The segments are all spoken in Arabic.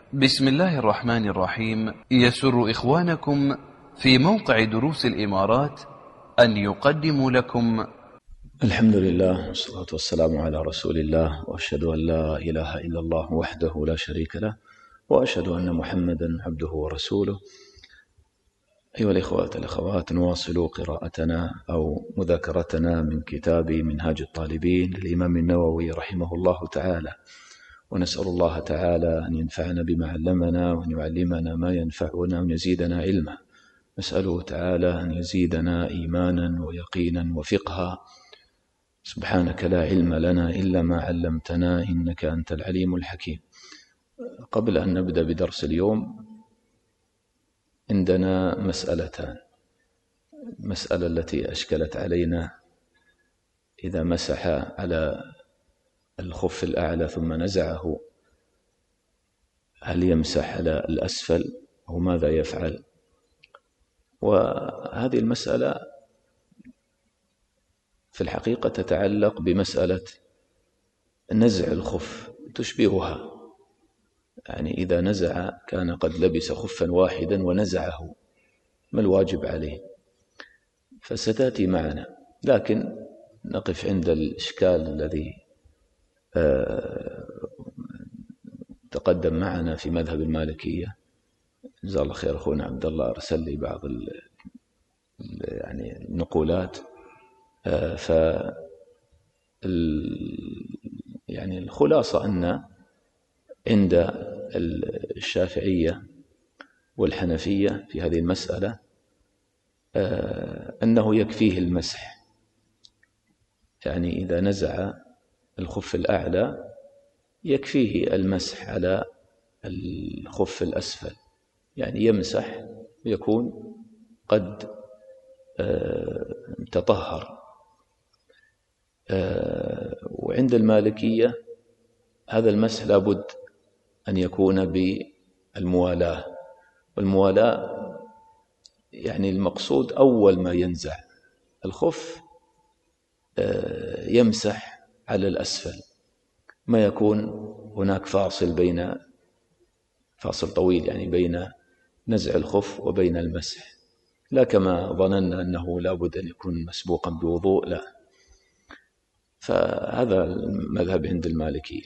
بسم الله الرحمن الرحيم. يسر إخوانكم في موقع دروس الإمارات أن يقدموا لكم الحمد لله والصلاة والسلام على رسول الله، وأشهد أن لا إله إلا الله وحده لا شريك له، وأشهد أن محمدا عبده ورسوله. أيها الإخوة والأخوات، نواصل قراءتنا أو مذاكرتنا من كتاب منهاج الطالبين للإمام النووي رحمه الله تعالى، ونسأل الله تعالى أن ينفعنا بما علمنا وأن يعلمنا ما ينفعنا وأن يزيدنا علما. نسأله تعالى أن يزيدنا إيمانا ويقينا وفقها. سبحانك لا علم لنا إلا ما علمتنا إنك أنت العليم الحكيم. قبل أن نبدأ بدرس اليوم عندنا مسألتان. المسألة التي أشكلت علينا: إذا مسح على الخف الأعلى ثم نزعه هل يمسح على الأسفل أو ماذا يفعل؟ وهذه المسألة في الحقيقة تتعلق بمسألة نزع الخف، تشبهها. يعني إذا نزع، كان قد لبس خفا واحدا ونزعه، ما الواجب عليه؟ فستأتي معنا، لكن نقف عند الإشكال الذي تقدم معنا في مذهب المالكية. جزاه الله خير أخونا عبد الله، أرسل لي بعض يعني النقولات. يعني الخلاصة أن عند الشافعية والحنفية في هذه المسألة أنه يكفيه المسح. يعني إذا نزع الخف الأعلى يكفيه المسح على الخف الأسفل، يعني يمسح ويكون قد تطهر. وعند المالكية هذا المسح لابد أن يكون بالموالاة، والموالاة يعني المقصود أول ما ينزع الخف يمسح على الأسفل، ما يكون هناك فاصل طويل يعني بين نزع الخف وبين المسح، لا كما ظننا أنه لابد أن يكون مسبوقا بوضوء، لا. فهذا المذهب عند المالكية.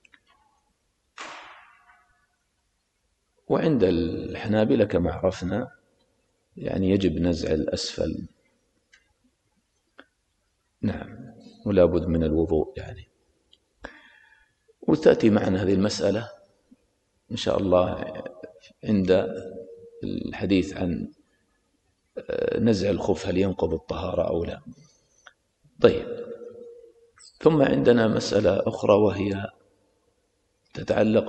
وعند الحنابلة كما عرفنا يعني يجب نزع الأسفل، نعم، ولا بد من الوضوء يعني. وتأتي معنا هذه المسألة إن شاء الله عند الحديث عن نزع الخف هل ينقض الطهارة أو لا. طيب، ثم عندنا مسألة أخرى وهي تتعلق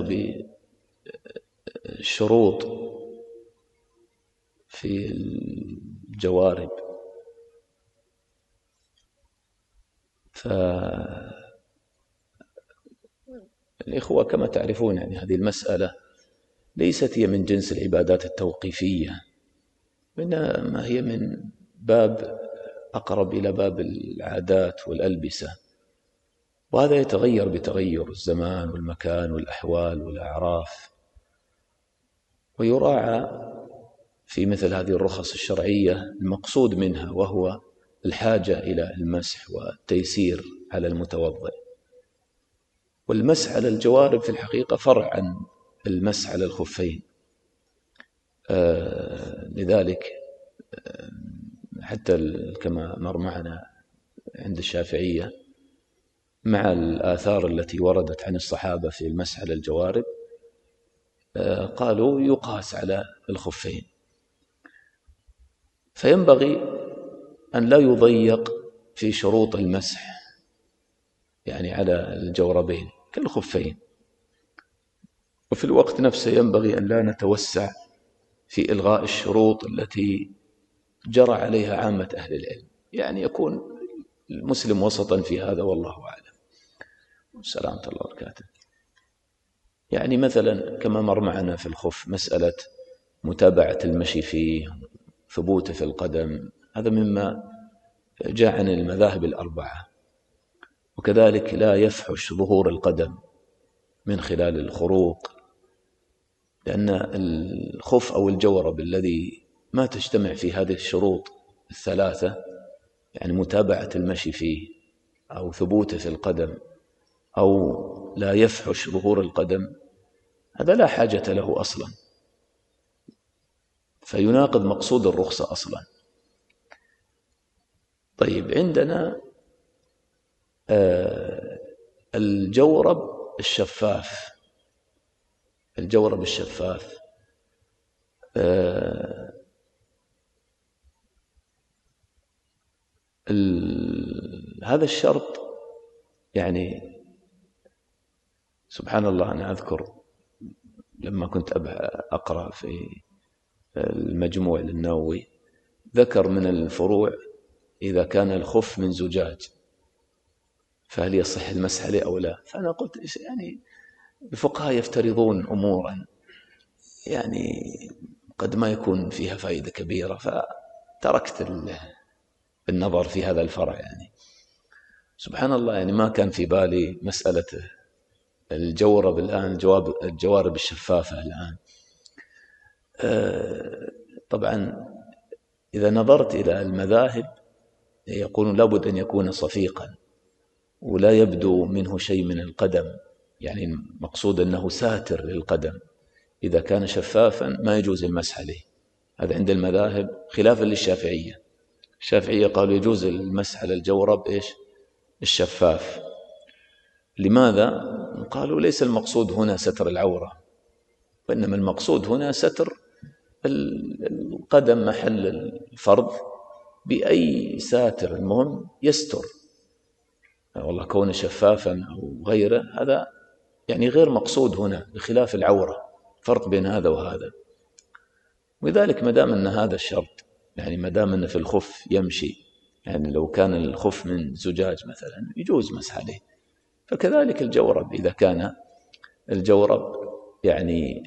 بالشروط في الجوارب. فالإخوة كما تعرفون يعني هذه المسألة ليست هي من جنس العبادات التوقيفية، إنما هي من باب أقرب إلى باب العادات والألبسة، وهذا يتغير بتغير الزمان والمكان والأحوال والأعراف، ويراعى في مثل هذه الرخص الشرعية المقصود منها، وهو الحاجة إلى المسح والتيسير على المتوضئ. والمسح على الجوارب في الحقيقة فرع عن المسح على الخفين. لذلك حتى كما مر معنا عند الشافعية مع الآثار التي وردت عن الصحابة في المسح على الجوارب قالوا يقاس على الخفين، فينبغي أن لا يضيق في شروط المسح يعني على الجوربين كالخفين، وفي الوقت نفسه ينبغي أن لا نتوسع في إلغاء الشروط التي جرى عليها عامة أهل العلم، يعني يكون المسلم وسطا في هذا، والله أعلم. سلامة الله وبركاته. يعني مثلا كما مر معنا في الخف مسألة متابعة المشي فيه، ثبوته في القدم، هذا مما جاء عن المذاهب الأربعة. وكذلك لا يفحش ظهور القدم من خلال الخروق لأن الخف أو الجورب الذي ما تجتمع في هذه الشروط الثلاثة، يعني متابعة المشي فيه أو ثبوته في القدم أو لا يفحش ظهور القدم، هذا لا حاجة له أصلا، فيناقض مقصود الرخصة أصلا. طيب، عندنا الجورب الشفاف. الجورب الشفاف هذا الشرط، يعني سبحان الله، أنا أذكر لما كنت أقرأ في المجموع للنووي ذكر من الفروع إذا كان الخف من زجاج فهل يصح المسح عليه أو لا؟ فأنا قلت يعني الفقهاء يفترضون أمورا يعني قد ما يكون فيها فائدة كبيرة، فتركت النظر في هذا الفرع. يعني سبحان الله، يعني ما كان في بالي مسألة الجورب الآن، الجوارب الشفافة الآن. طبعا إذا نظرت إلى المذاهب يقولون لابد أن يكون صفيقا ولا يبدو منه شيء من القدم، يعني المقصود أنه ساتر للقدم. إذا كان شفافا ما يجوز المسح عليه. هذا عند المذاهب خلافا للشافعية. الشافعية قالوا يجوز المسح على الجورب الشفاف. لماذا؟ قالوا ليس المقصود هنا ستر العورة، وإنما المقصود هنا ستر القدم محل الفرض بأي ساتر، المهم يستر. والله كونه شفافا أو غيره هذا يعني غير مقصود هنا، بخلاف العورة، فرق بين هذا وهذا. ولذلك ما دام أن هذا الشرط، يعني ما دام أن في الخف يمشي، يعني لو كان الخف من زجاج مثلا يجوز مسح عليه، فكذلك الجورب إذا كان الجورب يعني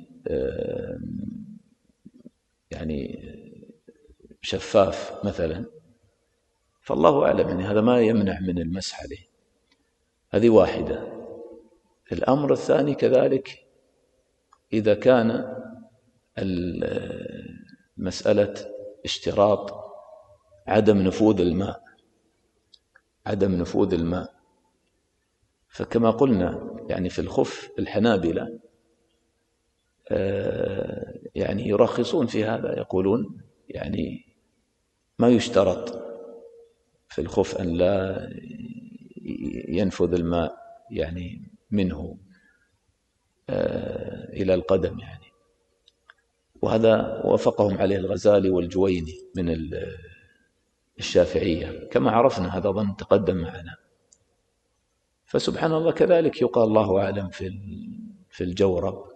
شفاف مثلا، فالله أعلم، يعني هذا ما يمنع من المسح عليه. هذه واحدة. الأمر الثاني كذلك إذا كان مسألة اشتراط عدم نفوذ الماء، فكما قلنا يعني في الخف الحنابلة يعني يرخصون في هذا، يقولون يعني ما يشترط في الخف أن لا ينفذ الماء يعني منه إلى القدم يعني. وهذا وافقهم عليه الغزالي والجويني من الشافعية كما عرفنا، هذا ظن تقدم معنا. فسبحان الله كذلك يقال الله أعلم في الجورب،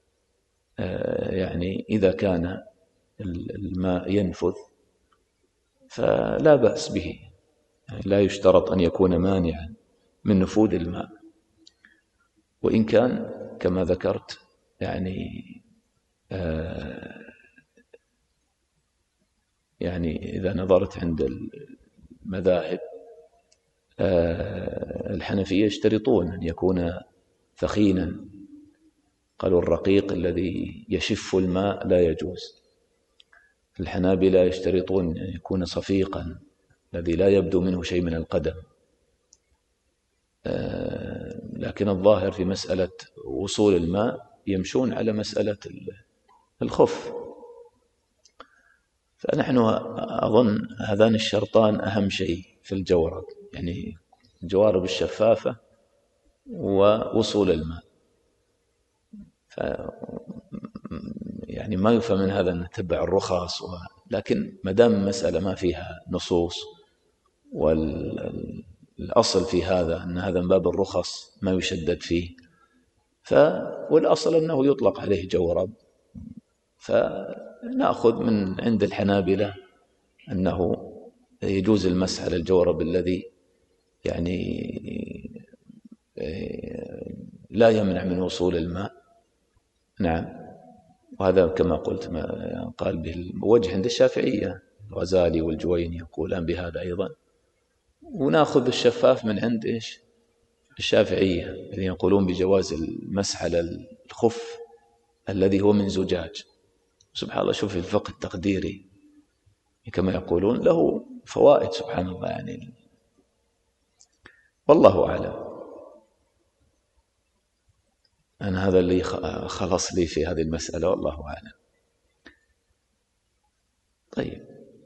يعني إذا كان الماء ينفذ فلا بأس به، يعني لا يشترط أن يكون مانعا من نفوذ الماء، وإن كان كما ذكرت يعني إذا نظرت عند المذاهب الحنفية يشترطون أن يكون ثخينا. قالوا الرقيق الذي يشف الماء لا يجوز. الحنابلة يشترطون أن يكون صفيقا الذي لا يبدو منه شيء من القدم. لكن الظاهر في مسألة وصول الماء يمشون على مسألة الخف. فنحن أظن هذان الشرطان أهم شيء في الجورب، يعني الجوارب الشفافة ووصول الماء. يعني ما يفهم من هذا أن نتبع الرخص، لكن مدام المسألة ما فيها نصوص، والأصل في هذا أن هذا من باب الرخص ما يشدد فيه، والأصل أنه يطلق عليه جورب، فنأخذ من عند الحنابلة أنه يجوز المسح على الجورب الذي يعني لا يمنع من وصول الماء. نعم، وهذا كما قلت ما قال به وجه عند الشافعية، الغزالي والجويني يقولان بهذا أيضا. ونأخذ الشفاف من عند الشافعية الذين يقولون بجواز المسح على الخف الذي هو من زجاج. سبحان الله، شوف الفقه التقديري كما يقولون له فوائد سبحان الله يعني. والله أعلم. أنا هذا اللي خلص لي في هذه المسألة، والله أعلم. طيب.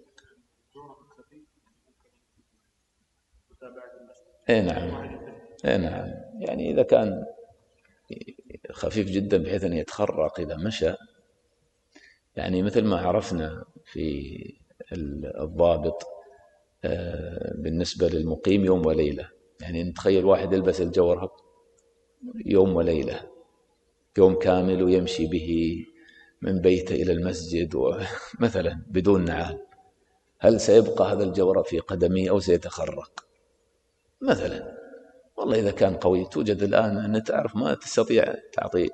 نعم. نعم، يعني إذا كان خفيف جدا بحيث أن يتخرق إذا مشى، يعني مثل ما عرفنا في الضابط بالنسبة للمقيم يوم وليلة. يعني نتخيل واحد يلبس الجورب يوم وليلة، يوم كامل، ويمشي به من بيته إلى المسجد مثلا بدون نعال، هل سيبقى هذا الجورب في قدمه أو سيتخرق مثلا؟ والله إذا كان قوي، توجد الآن أن تعرف ما تستطيع تعطي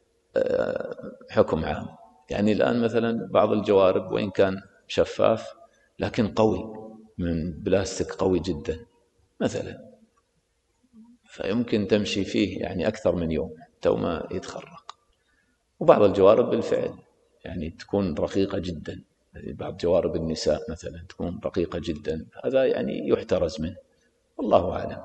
حكم عام. يعني الآن مثلا بعض الجوارب وإن كان شفاف لكن قوي، من بلاستيك قوي جدا مثلا، فيمكن تمشي فيه يعني أكثر من يوم تو ما يتخرق. وبعض الجوارب بالفعل يعني تكون رقيقة جدا، بعض جوارب النساء مثلا تكون رقيقة جدا، هذا يعني يحترز منه، والله أعلم.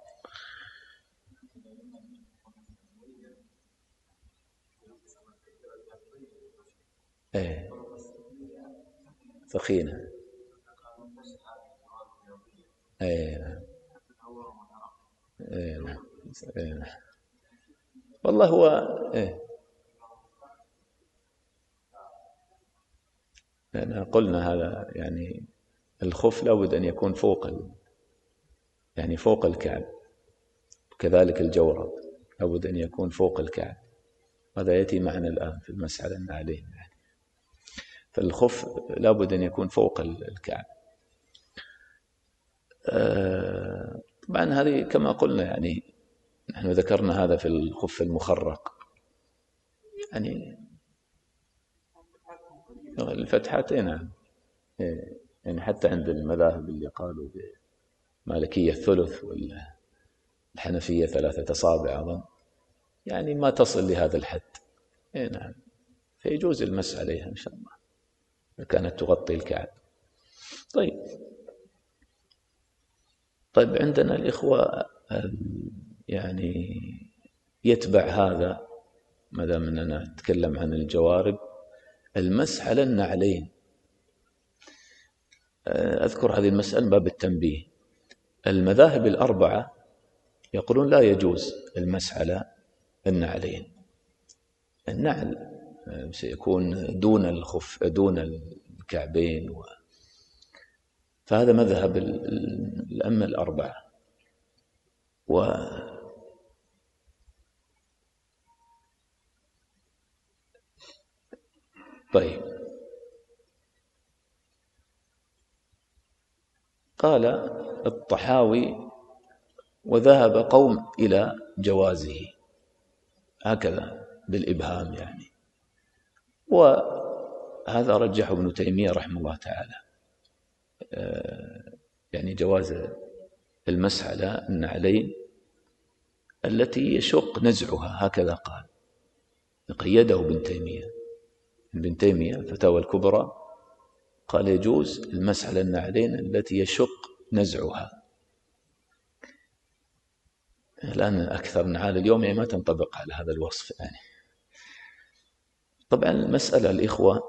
ثخينة. نعم. نعم. والله هو قلنا هذا يعني الخف لابد أن يكون فوق يعني فوق الكعب، كذلك الجورب لابد أن يكون فوق الكعب. هذا يأتي معنا الآن في المسألة النعلين يعني. فالخف لابد أن يكون فوق الكعب. طبعا هذه كما قلنا يعني نحن ذكرنا هذا في الخف المخرق، يعني الفتحات. نعم. يعني حتى عند المذاهب اللي قالوا بمالكية الثلث والحنفية 3 أصابع أظن، يعني ما تصل لهذا الحد. نعم. فيجوز المسح عليها إن شاء الله إذا كانت تغطي الكعب. طيب عندنا الإخوة يعني يتبع هذا، ما دام أننا نتكلم عن الجوارب، المسح على النعلين. أذكر هذه المسألة باب التنبيه. المذاهب الأربعة يقولون لا يجوز المسح على النعلين. النعل سيكون دون الخف، دون الكعبين، فهذا مذهب الأئمة الأربعة. طيب، قال الطحاوي وذهب قوم إلى جوازه، هكذا بالإبهام يعني، وهذا رجحه ابن تيمية رحمه الله تعالى، يعني جواز المسح على النعلين التي يشق نزعها، هكذا قال، قيده ابن تيمية الفتاوى الكبرى قال يجوز المسح على النعلين التي يشق نزعها. الآن أكثر نعال اليوم يعني ما تنطبق على هذا الوصف يعني. طبعا المسألة الإخوة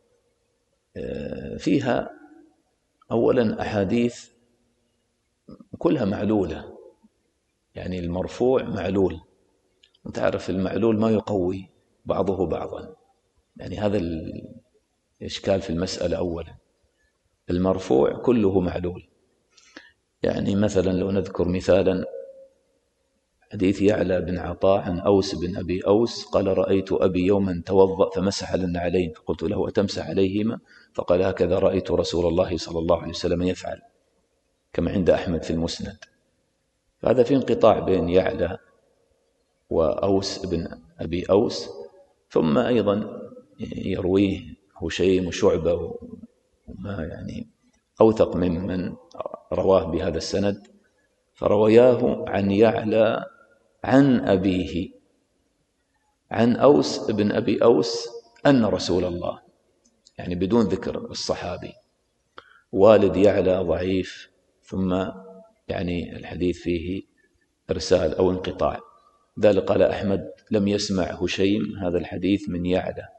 فيها أولا أحاديث كلها معلولة، يعني المرفوع معلول، وتعرف المعلول ما يقوي بعضه بعضا، يعني هذا الإشكال في المسألة. أولا المرفوع كله معلول، يعني مثلا لو نذكر مثالا حديث يعلى بن عطاء عن أوس بن أبي أوس قال رأيت أبي يوما توضأ فمسح على النعلين، فقلت له أتمسح عليهما؟ فقال هكذا رأيت رسول الله صلى الله عليه وسلم يفعل، كما عند أحمد في المسند. فهذا في انقطاع بين يعلى وأوس بن أبي أوس، ثم أيضا يرويه هشيم وشعبة وما يعني أوثق ممن رواه بهذا السند، فروياه عن يعلى عن أبيه، عن أوس بن أبي أوس أن رسول الله، يعني بدون ذكر الصحابي. والد يعلى ضعيف، ثم يعني الحديث فيه إرسال أو انقطاع، ذلك قال أحمد لم يسمع هشيم هذا الحديث من يعلى.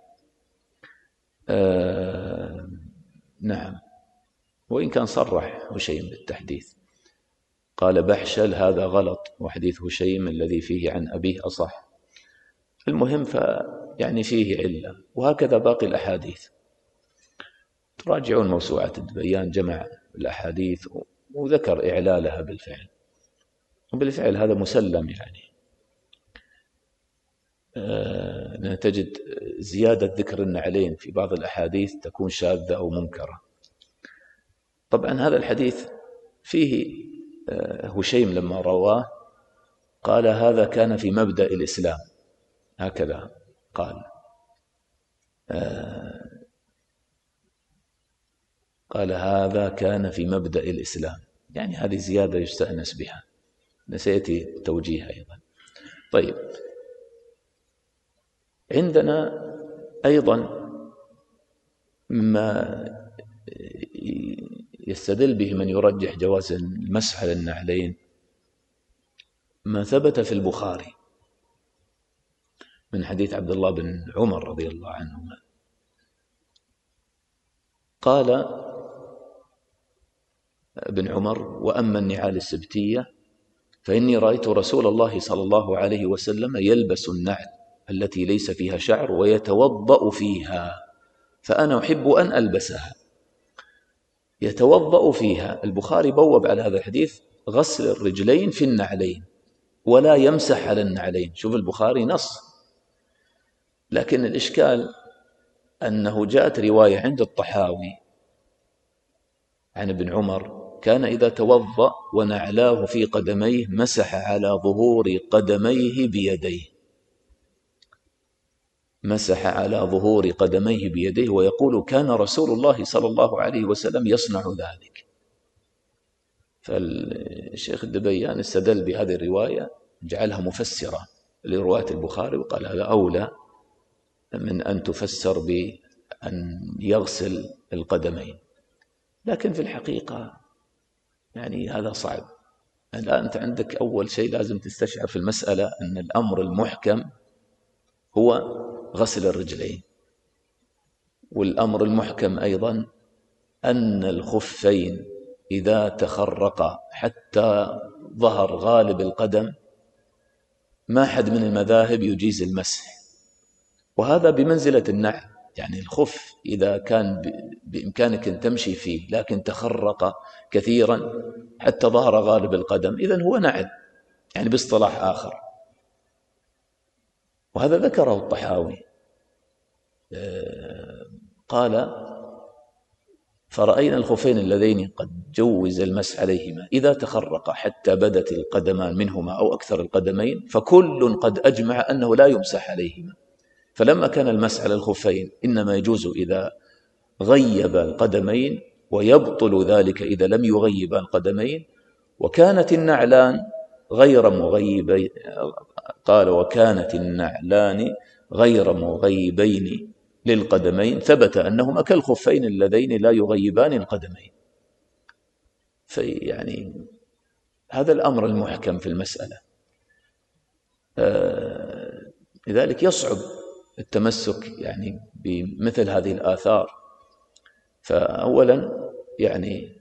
نعم، وإن كان صرح هشيم بالتحديث، قال بحشل هذا غلط، وحديث هشيم الذي فيه عن أبيه أصح. المهم يعني فيه علة، وهكذا باقي الأحاديث. تراجعون موسوعة الدبيان، جمع الأحاديث وذكر إعلالها بالفعل، وبالفعل هذا مسلم يعني. تجد زيادة ذكر النعلين في بعض الأحاديث تكون شاذة أو منكرة. طبعا هذا الحديث فيه هشيم لما رواه قال هذا كان في مبدأ الإسلام، هكذا قال. قال هذا كان في مبدأ الإسلام، يعني هذه زيادة يستأنس بها، سيأتي توجيه أيضا. طيب، عندنا أيضا مما يستدل به من يرجح جواز المسح على النعلين ما ثبت في البخاري من حديث عبد الله بن عمر رضي الله عنهما، قال ابن عمر وأما النعال السبتية فإني رأيت رسول الله صلى الله عليه وسلم يلبس النعل التي ليس فيها شعر ويتوضأ فيها، فأنا أحب أن ألبسها. يتوضأ فيها، البخاري بوب على هذا الحديث غسل الرجلين في النعلين ولا يمسح على النعلين. شوف البخاري نص، لكن الإشكال أنه جاءت رواية عند الطحاوي عن ابن عمر كان إذا توضأ ونعلاه في قدميه مسح على ظهور قدميه بيديه، مسح على ظهور قدميه بيديه، ويقول كان رسول الله صلى الله عليه وسلم يصنع ذلك. فالشيخ الدبيان استدل بهذه الرواية، جعلها مفسرة لرواية البخاري، وقال هذا أولى من أن تفسر بأن يغسل القدمين. لكن في الحقيقة يعني هذا صعب. الآن أنت عندك أول شيء لازم تستشعر في المسألة أن الأمر المحكم هو غسل الرجلين، والأمر المحكم أيضا أن الخفين إذا تخرق حتى ظهر غالب القدم ما حد من المذاهب يجيز المسح، وهذا بمنزلة النعل. يعني الخف إذا كان بإمكانك أن تمشي فيه لكن تخرق كثيرا حتى ظهر غالب القدم، إذن هو نعل يعني باصطلاح آخر، وهذا ذكره الطحاوي. قال فرأينا الخفين اللذين قد جوز المسح عليهما إذا تخرق حتى بدت القدمان منهما أو أكثر القدمين فكل قد أجمع أنه لا يمسح عليهما. فلما كان المسح على الخفين إنما يجوز إذا غيب القدمين، ويبطل ذلك إذا لم يغيب القدمين، وكانت النعلان غير مغيبين. قال وكانت النعلان غير مغيبين للقدمين، ثبت أنهما كالخفين اللذين لا يغيبان القدمين. يعني هذا الأمر المحكم في المسألة. لذلك يصعب التمسك يعني بمثل هذه الآثار. فأولا يعني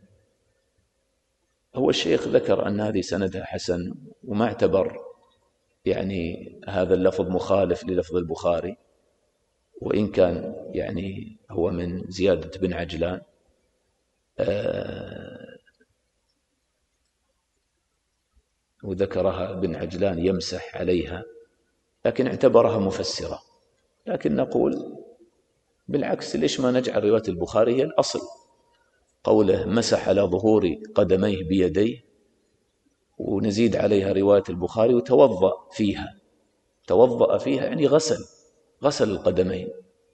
هو الشيخ ذكر أن هذه سندها حسن، وما اعتبر يعني هذا اللفظ مخالف للفظ البخاري، وإن كان يعني هو من زيادة بن عجلان. وذكرها بن عجلان يمسح عليها، لكن اعتبرها مفسرة. لكن نقول بالعكس، ليش ما نجعل رواية البخاري هي الأصل؟ قوله مسح على ظهور قدميه بيديه، ونزيد عليها رواية البخاري وتوضأ فيها. توضأ فيها يعني غسل القدمين.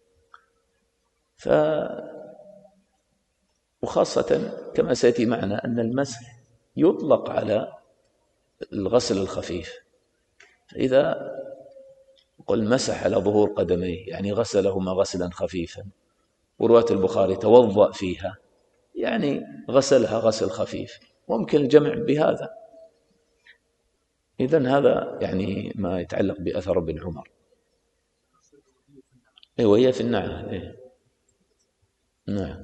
وخاصة كما سيأتي معنا أن المسح يطلق على الغسل الخفيف، فإذا قل مسح على ظهور قدميه يعني غسلهما غسلا خفيفا، ورواية البخاري توضأ فيها يعني غسلها غسل خفيف، ممكن الجمع بهذا. إذن هذا يعني ما يتعلق بأثر ابن عمر. وهي في النعل. نعم.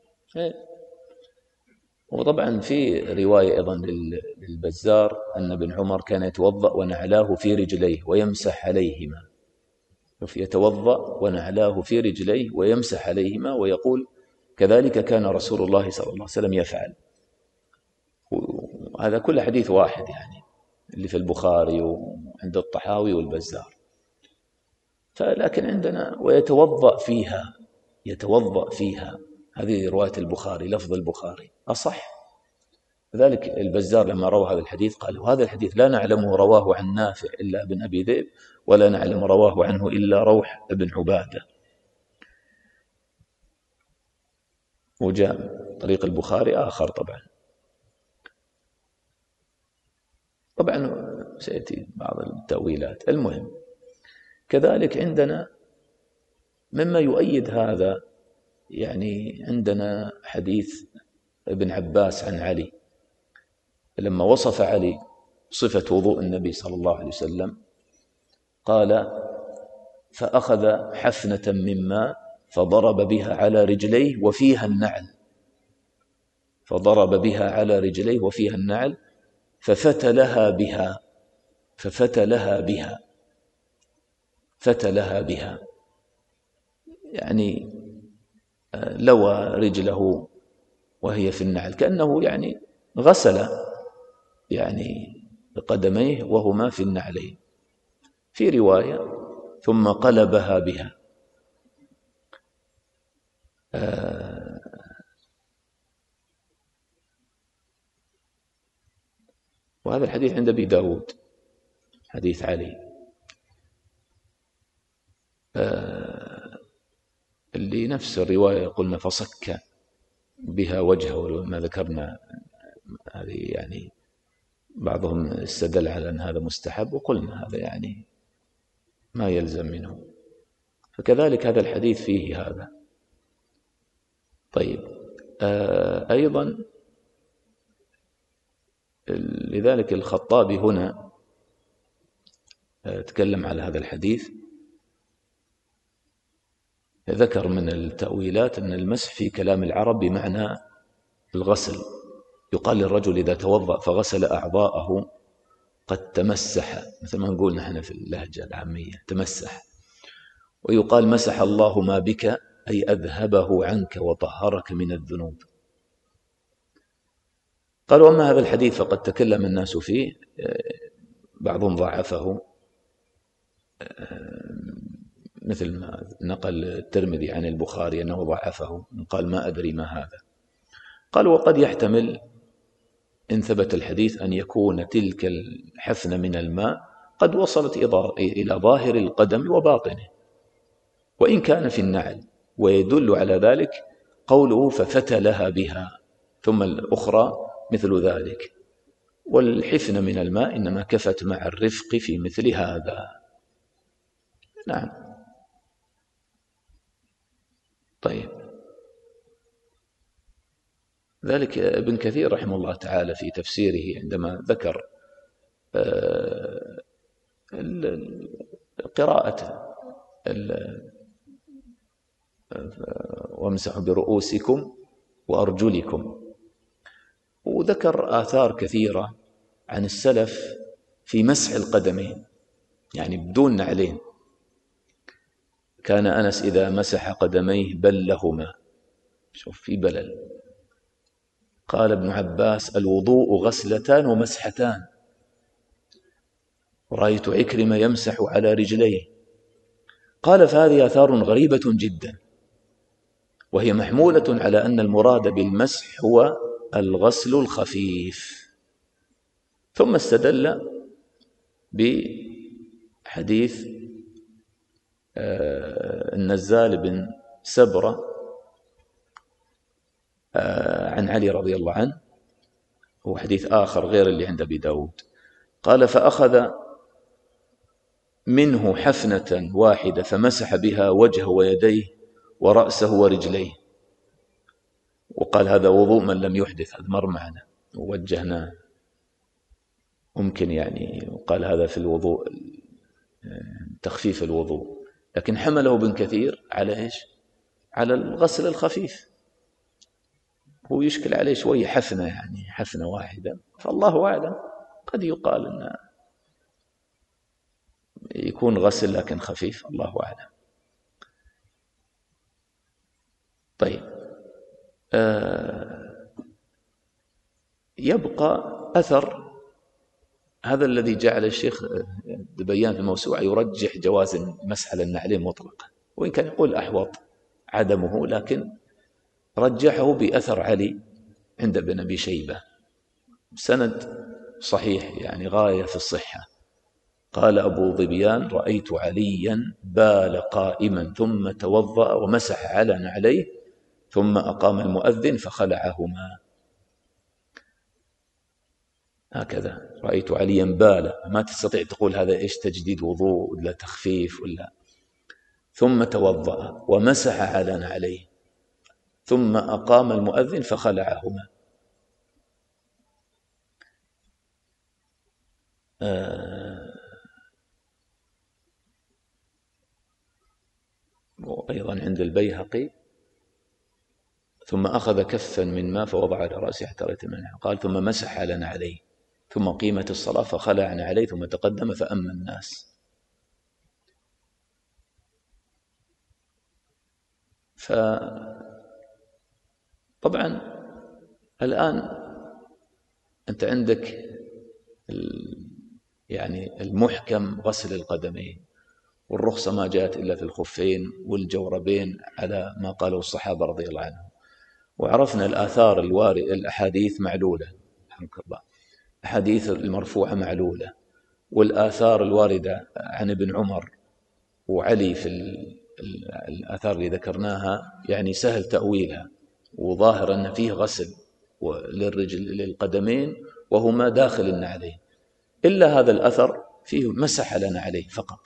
وطبعا في رواية أيضا للبزار أن ابن عمر كان يتوضأ ونعلاه في رجليه ويمسح عليهما، يتوضأ ونعلاه في رجليه ويمسح عليهما، ويقول كذلك كان رسول الله صلى الله عليه وسلم يفعل. وهذا كل حديث واحد يعني اللي في البخاري وعند الطحاوي والبزار. فلكن عندنا ويتوضأ فيها، يتوضأ فيها، هذه رواية البخاري، لفظ البخاري أصح. لذلك البزار لما روى هذا الحديث قال وهذا الحديث لا نعلمه رواه عن نافع إلا ابن أبي ذئب، ولا نعلم رواه عنه إلا روح بن عبادة. وجاء طريق البخاري آخر طبعا سيأتي بعض التأويلات. المهم كذلك عندنا مما يؤيد هذا يعني عندنا حديث ابن عباس عن علي لما وصف علي صفة وضوء النبي صلى الله عليه وسلم قال فأخذ حفنة من ماء فضرب بها على رجليه وفيها النعل، فضرب بها على رجليه وفيها النعل ففتلها بها يعني لوى رجله وهي في النعل، كأنه يعني غسل يعني قدميه وهما في النعلين. في رواية ثم قلبها بها. وهذا الحديث عند أبي داود حديث علي اللي نفس الرواية قلنا فصك بها وجهه، ما ذكرنا هذه يعني بعضهم استدل على أن هذا مستحب، وقلنا هذا يعني ما يلزم منه. فكذلك هذا الحديث فيه هذا. طيب أيضا لذلك الخطابي هنا تكلم على هذا الحديث، ذكر من التأويلات أن المسح في كلام العرب بمعنى الغسل، يقال للرجل إذا توضأ فغسل أعضاءه قد تمسح، مثل ما نقول نحن في اللهجة العامية تمسح. ويقال مسح الله ما بك أي أذهبه عنك وطهرك من الذنوب. قالوا أما هذا الحديث فقد تكلم الناس فيه، بعضهم ضعفه مثل ما نقل الترمذي عن البخاري أنه ضعفه، قال ما أدري ما هذا. قال وقد يحتمل إن ثبت الحديث أن يكون تلك الحفنة من الماء قد وصلت إلى ظاهر القدم وباطنه وإن كان في النعل، ويدل على ذلك قوله ففتلها بها، ثم الأخرى مثل ذلك. والحفنة من الماء إنما كفت مع الرفق في مثل هذا. نعم. طيب ذلك ابن كثير رحمه الله تعالى في تفسيره عندما ذكر قراءة وامسحوا برؤوسكم وأرجلكم، وذكر آثار كثيرة عن السلف في مسح القدمين يعني بدون نعلين. كان أنس إذا مسح قدميه بلهما، شوف في بلل. قال ابن عباس الوضوء غسلتان ومسحتان. رأيت عكرمة يمسح على رجليه. قال فهذه آثار غريبة جدا، وهي محمولة على أن المراد بالمسح هو الغسل الخفيف. ثم استدل بحديث النزال بن سبرة عن علي رضي الله عنه، هو حديث آخر غير اللي عند أبي داود. قال فأخذ منه حفنة واحدة فمسح بها وجهه ويديه ورأسه ورجليه. وقال هذا وضوء من لم يحدث، هذا مر معنا ووجهناه، ممكن يعني وقال هذا في الوضوء تخفيف الوضوء، لكن حمله ابن كثير على إيش؟ على الغسل الخفيف، هو يشكل عليه شوية حفنة، يعني حفنة واحدة، فالله أعلم قد يقال أن يكون غسل لكن خفيف، الله أعلم. طيب، يبقى أثر هذا الذي جعل الشيخ دبيان في الموسوعة يرجح جواز المسح على النعلين مطلقا، وإن كان يقول أحوط عدمه، لكن رجحه بأثر علي عند ابن أبي شيبة سند صحيح، يعني غاية في الصحة. قال أبو ظبيان: رأيت عليا بال قائما ثم توضأ ومسح على نعليه ثم أقام المؤذن فخلعهما. هكذا رأيت عليا بال، ما تستطيع تقول هذا إيش تجديد وضوء ولا تخفيف ولا. ثم توضأ ومسح على نعليه ثم أقام المؤذن فخلعهما. وأيضا عند البيهقي: ثم أخذ كفا من ماء فوضع على رأسه حتى رأيت منها، قال ثم مسح على نعليه ثم قيمت الصلاة فخلع نعليه ثم تقدم فأما الناس. طبعا الآن أنت عندك يعني المحكم غسل القدمين، والرخصة ما جاءت إلا في الخفين والجوربين على ما قاله الصحابة رضي الله عنهم. وعرفنا الآثار الواردة، الأحاديث معلولة، الحمد لله، الأحاديث المرفوعة معلولة، والآثار الواردة عن ابن عمر وعلي في الآثار اللي ذكرناها يعني سهل تأويلها، وظاهر أن فيه غسل للرجل للقدمين وهما داخل النعلين، إلا هذا الأثر فيه مسح على نعليه فقط.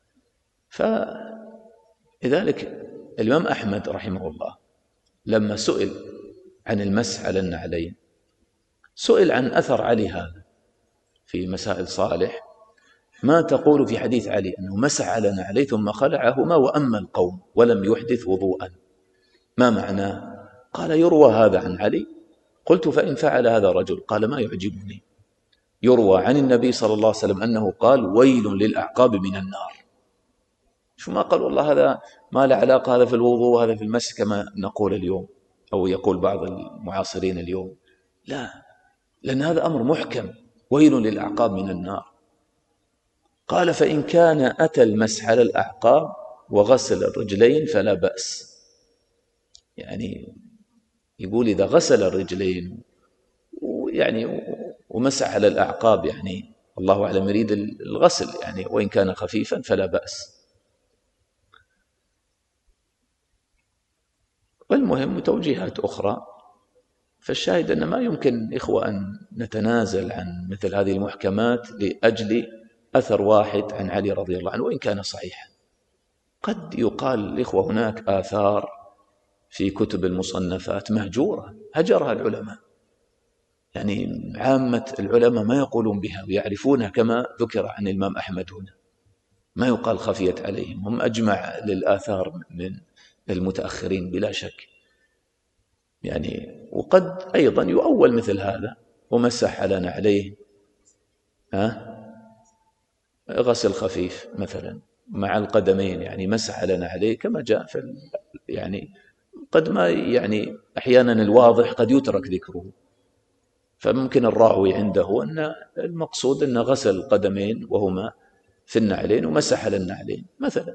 فلذلك الإمام أحمد رحمه الله لما سئل عن المسح على النعلين سئل عن أثر علي هذا في مسائل صالح: ما تقول في حديث علي أنه مسح على نعليه ثم خلعهما وأما القوم ولم يحدث وضوءا، ما معناه؟ قال: يروى هذا عن علي. قلت: فإن فعل هذا رجل؟ قال: ما يعجبني، يروى عن النبي صلى الله عليه وسلم أنه قال: ويل للأعقاب من النار. شو ما قال والله هذا ما له علاقة، هذا في الوضوء هذا في المسح كما نقول اليوم أو يقول بعض المعاصرين اليوم، لا، لأن هذا أمر محكم، ويل للأعقاب من النار. قال: فإن كان أتى المسح على الأعقاب وغسل الرجلين فلا بأس. يعني يقول إذا غسل الرجلين ويعني ومسح على الأعقاب، يعني الله أعلم يريد الغسل، يعني وإن كان خفيفا فلا بأس. والمهم توجيهات أخرى. فالشاهد أن ما يمكن إخوة أن نتنازل عن مثل هذه المحكمات لأجل أثر واحد عن علي رضي الله عنه وإن كان صحيحا. قد يقال الإخوة هناك آثار في كتب المصنفات مهجورة، هجرها العلماء، يعني عامة العلماء ما يقولون بها ويعرفونها كما ذكر عن الإمام أحمد هنا، ما يقال خفيت عليهم، هم أجمع للآثار من المتأخرين بلا شك يعني. وقد أيضا يؤول مثل هذا: ومسح على نعليه غسل خفيف مثلا مع القدمين، يعني مسح على نعليه كما جاء في يعني قد ما يعني أحيانا الواضح قد يترك ذكره، فممكن الراوي عنده أن المقصود أن غسل القدمين وهما في النعلين ومسح على النعلين مثلا.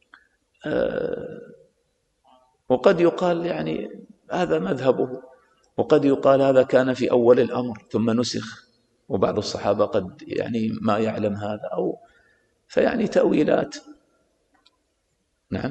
وقد يقال يعني هذا مذهبه، وقد يقال هذا كان في أول الأمر ثم نسخ، وبعض الصحابة قد يعني ما يعلم هذا، أو فيعني تأويلات. نعم.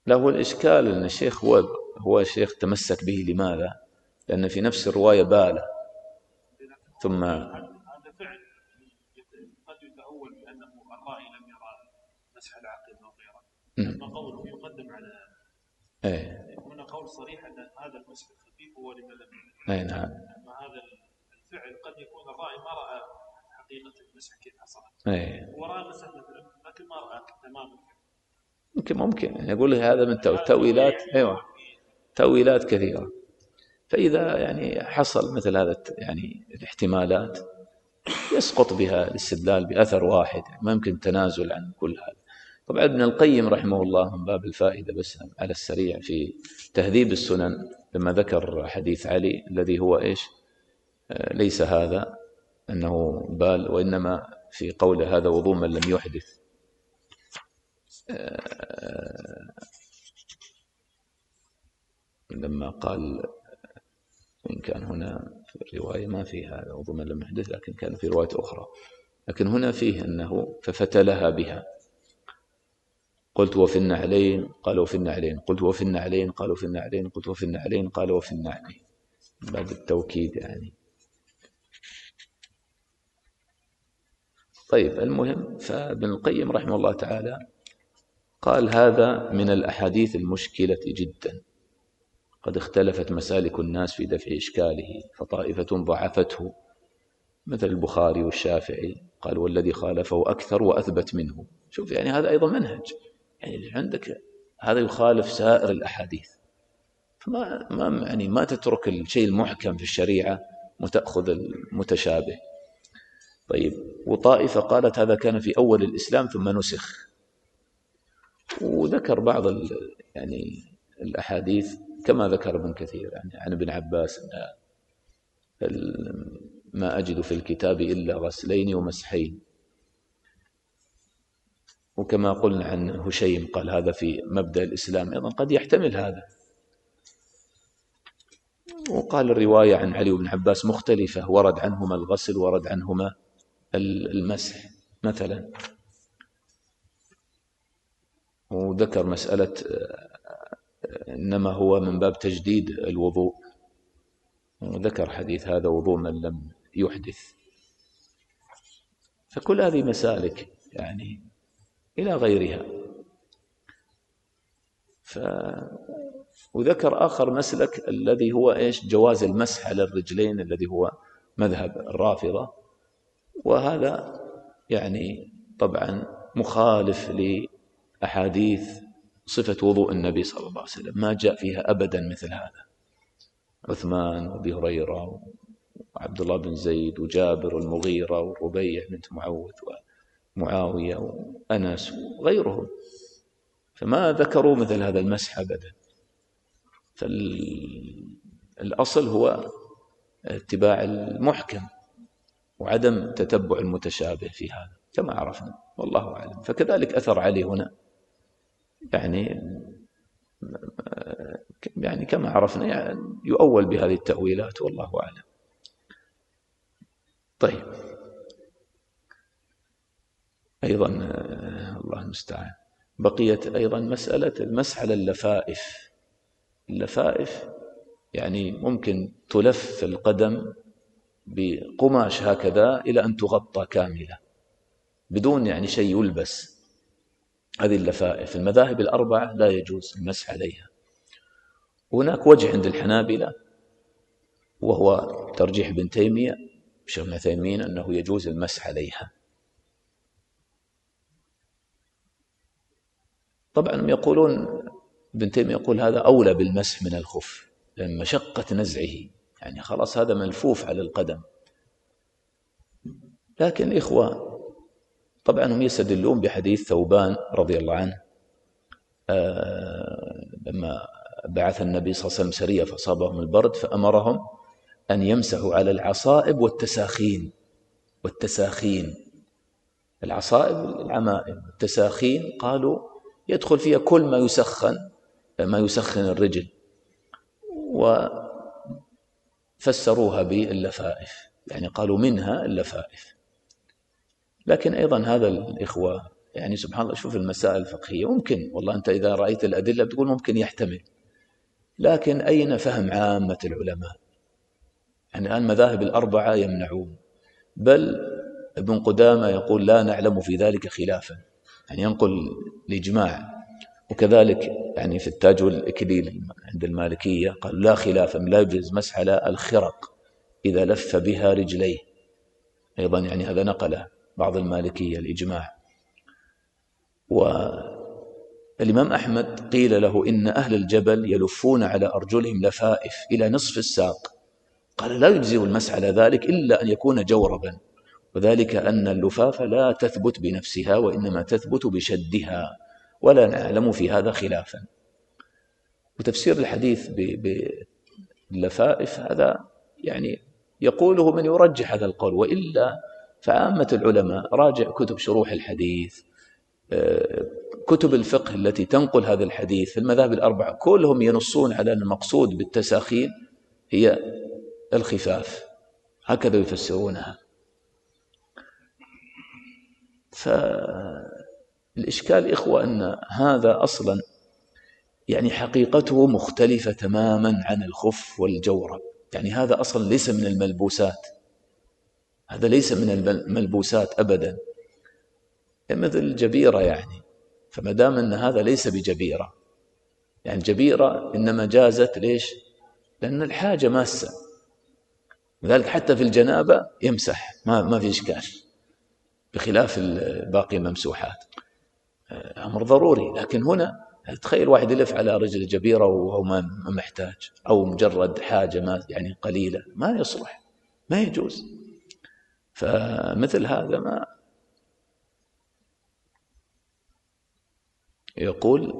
له الإشكال أن الشيخ هو الشيخ تمسك به. لماذا؟ لأن في نفس الرواية بال ثم هذا فعل قد يتأول بأنه الراعي لم يرى مسح العقل أو غيره، أما قوله يقدم على هنا قول صريح أن هذا المسح الخفيف هو لمن لم يرى. نعم. أما هذا الفعل قد يكون الراعي ما رأى حقيقة المسح كيف حصلت، ورأى مسح مثلا لكن ما رأى تماما. ممكن يقول هذا من تأويلات. أيوة، تأويلات كثيرة. فإذا يعني حصل مثل هذا يعني الاحتمالات يسقط بها الاستدلال بأثر واحد، ما يمكن تنازل عن كل هذا. طبعا ابن القيم رحمه الله من باب الفائدة بس على السريع في تهذيب السنن لما ذكر حديث علي الذي هو ليس هذا أنه بال، وإنما في قول هذا وضوء من لم يحدث. لما قال إن كان هنا في الرواية ما في هذا وضوء من لم يحدث، لكن كان في رواية أخرى، لكن هنا فيه أنه ففتلها بها. قلت وفي النعلين قالوا في النعلين، قلت وفي النعلين قالوا في النعلين، قلت وفي النعلين قالوا في النعلين، بعد التوكيد يعني. طيب، المهم فابن القيم رحمه الله تعالى قال هذا من الأحاديث المشكلة جدا، قد اختلفت مسالك الناس في دفع إشكاله، فطائفة ضعفته مثل البخاري والشافعي، قال والذي خالفه أكثر وأثبت منه. شوف يعني هذا أيضا منهج، يعني عندك هذا يخالف سائر الأحاديث، فما يعني ما تترك الشيء المحكم في الشريعة وتأخذ المتشابه. طيب، وطائفة قالت هذا كان في أول الإسلام ثم نسخ، وذكر بعض يعني الأحاديث كما ذكر ابن كثير يعني عن ابن عباس ما أجد في الكتاب إلا غسلين ومسحين، وكما قلنا عن هشيم قال هذا في مبدأ الإسلام، أيضا قد يحتمل هذا. وقال الرواية عن علي بن عباس مختلفة، ورد عنهما الغسل ورد عنهما المسح مثلا. وذكر مسألة إنما هو من باب تجديد الوضوء، وذكر حديث هذا وضوء من لم يحدث. فكل هذه مسالك يعني إلى غيرها. وذكر آخر مسلك الذي هو جواز المسح على الرجلين، الذي هو مذهب الرافضة، وهذا يعني طبعا مخالف لأحاديث صفة وضوء النبي صلى الله عليه وسلم، ما جاء فيها أبدا مثل هذا. عثمان وأبي هريرة وعبد الله بن زيد وجابر والمغيرة والربيع بنت معوذ ومعاوية وأنس وغيرهم، فما ذكروا مثل هذا المسح أبدا. فالأصل هو اتباع المحكم وعدم تتبع المتشابه في هذا كما عرفنا، والله أعلم. فكذلك أثر علي هنا يعني كما عرفنا يعني يؤول بهذه التأويلات، والله أعلم. طيب، أيضا الله المستعان بقيت أيضا مسألة المسح على اللفائف. اللفائف يعني ممكن تلف القدم بقماش هكذا إلى أن تغطى كاملة بدون يعني شيء يلبس. هذه اللفائف المذاهب الأربعة لا يجوز المسح عليها. هناك وجه عند الحنابلة وهو ترجيح ابن تيمية شيخ ابن عثيمين أنه يجوز المسح عليها. طبعا يقولون ابن تيمية يقول هذا أولى بالمسح من الخف، لأن مشقة نزعه يعني خلاص هذا ملفوف على القدم. لكن الإخوة طبعا هم يستدلون بحديث ثوبان رضي الله عنه لما بعث النبي صلى الله عليه وسلم سرية فأصابهم البرد فأمرهم أن يمسحوا على العصائب والتساخين. العصائب العمائم، التساخين قالوا يدخل فيها كل ما يسخن الرجل، وفسروها باللفائف، يعني قالوا منها اللفائف. لكن أيضا هذا الإخوة يعني سبحان الله، شوف المسائل الفقهية ممكن والله أنت إذا رأيت الأدلة بتقول ممكن يحتمل، لكن أين فهم عامة العلماء؟ يعني الآن مذاهب الأربعة يمنعون، بل ابن قدامة يقول لا نعلم في ذلك خلافا، يعني ينقل الإجماع. وكذلك يعني في التاج والإكليل عند المالكية قال لا خلافا، لا يجوز مسح على الخرق إذا لف بها رجليه، أيضا يعني هذا نقله بعض المالكية الإجماع. والإمام أحمد قيل له إن أهل الجبل يلفون على أرجلهم لفائف إلى نصف الساق، قال لا يجزئ المسح على ذلك إلا أن يكون جوربا، وذلك أن اللفافة لا تثبت بنفسها وإنما تثبت بشدها، ولا نعلم في هذا خلافا. وتفسير الحديث باللفائف هذا يعني يقوله من يرجح هذا القول، وإلا فعامة العلماء راجع كتب شروح الحديث، كتب الفقه التي تنقل هذا الحديث، المذاهب الأربعة كلهم ينصون على أن المقصود بالتساخين هي الخفاف، هكذا يفسرونها. فالإشكال إخوة أن هذا أصلا يعني حقيقته مختلفة تماما عن الخف والجورب، يعني هذا أصلا ليس من الملبوسات، هذا ليس من الملبوسات أبدا، مثل الجبيرة يعني. فما دام أن هذا ليس بجبيرة، يعني الجبيرة إنما جازت ليش؟ لأن الحاجة ماسة، لذلك حتى في الجنابة يمسح ما في إشكال، بخلاف باقي الممسوحات أمر ضروري. لكن هنا تخيل واحد يلف على رجل جبيرة وهو ما محتاج، أو مجرد حاجة ما يعني قليلة، ما يصلح، ما يجوز. فمثل هذا ما يقول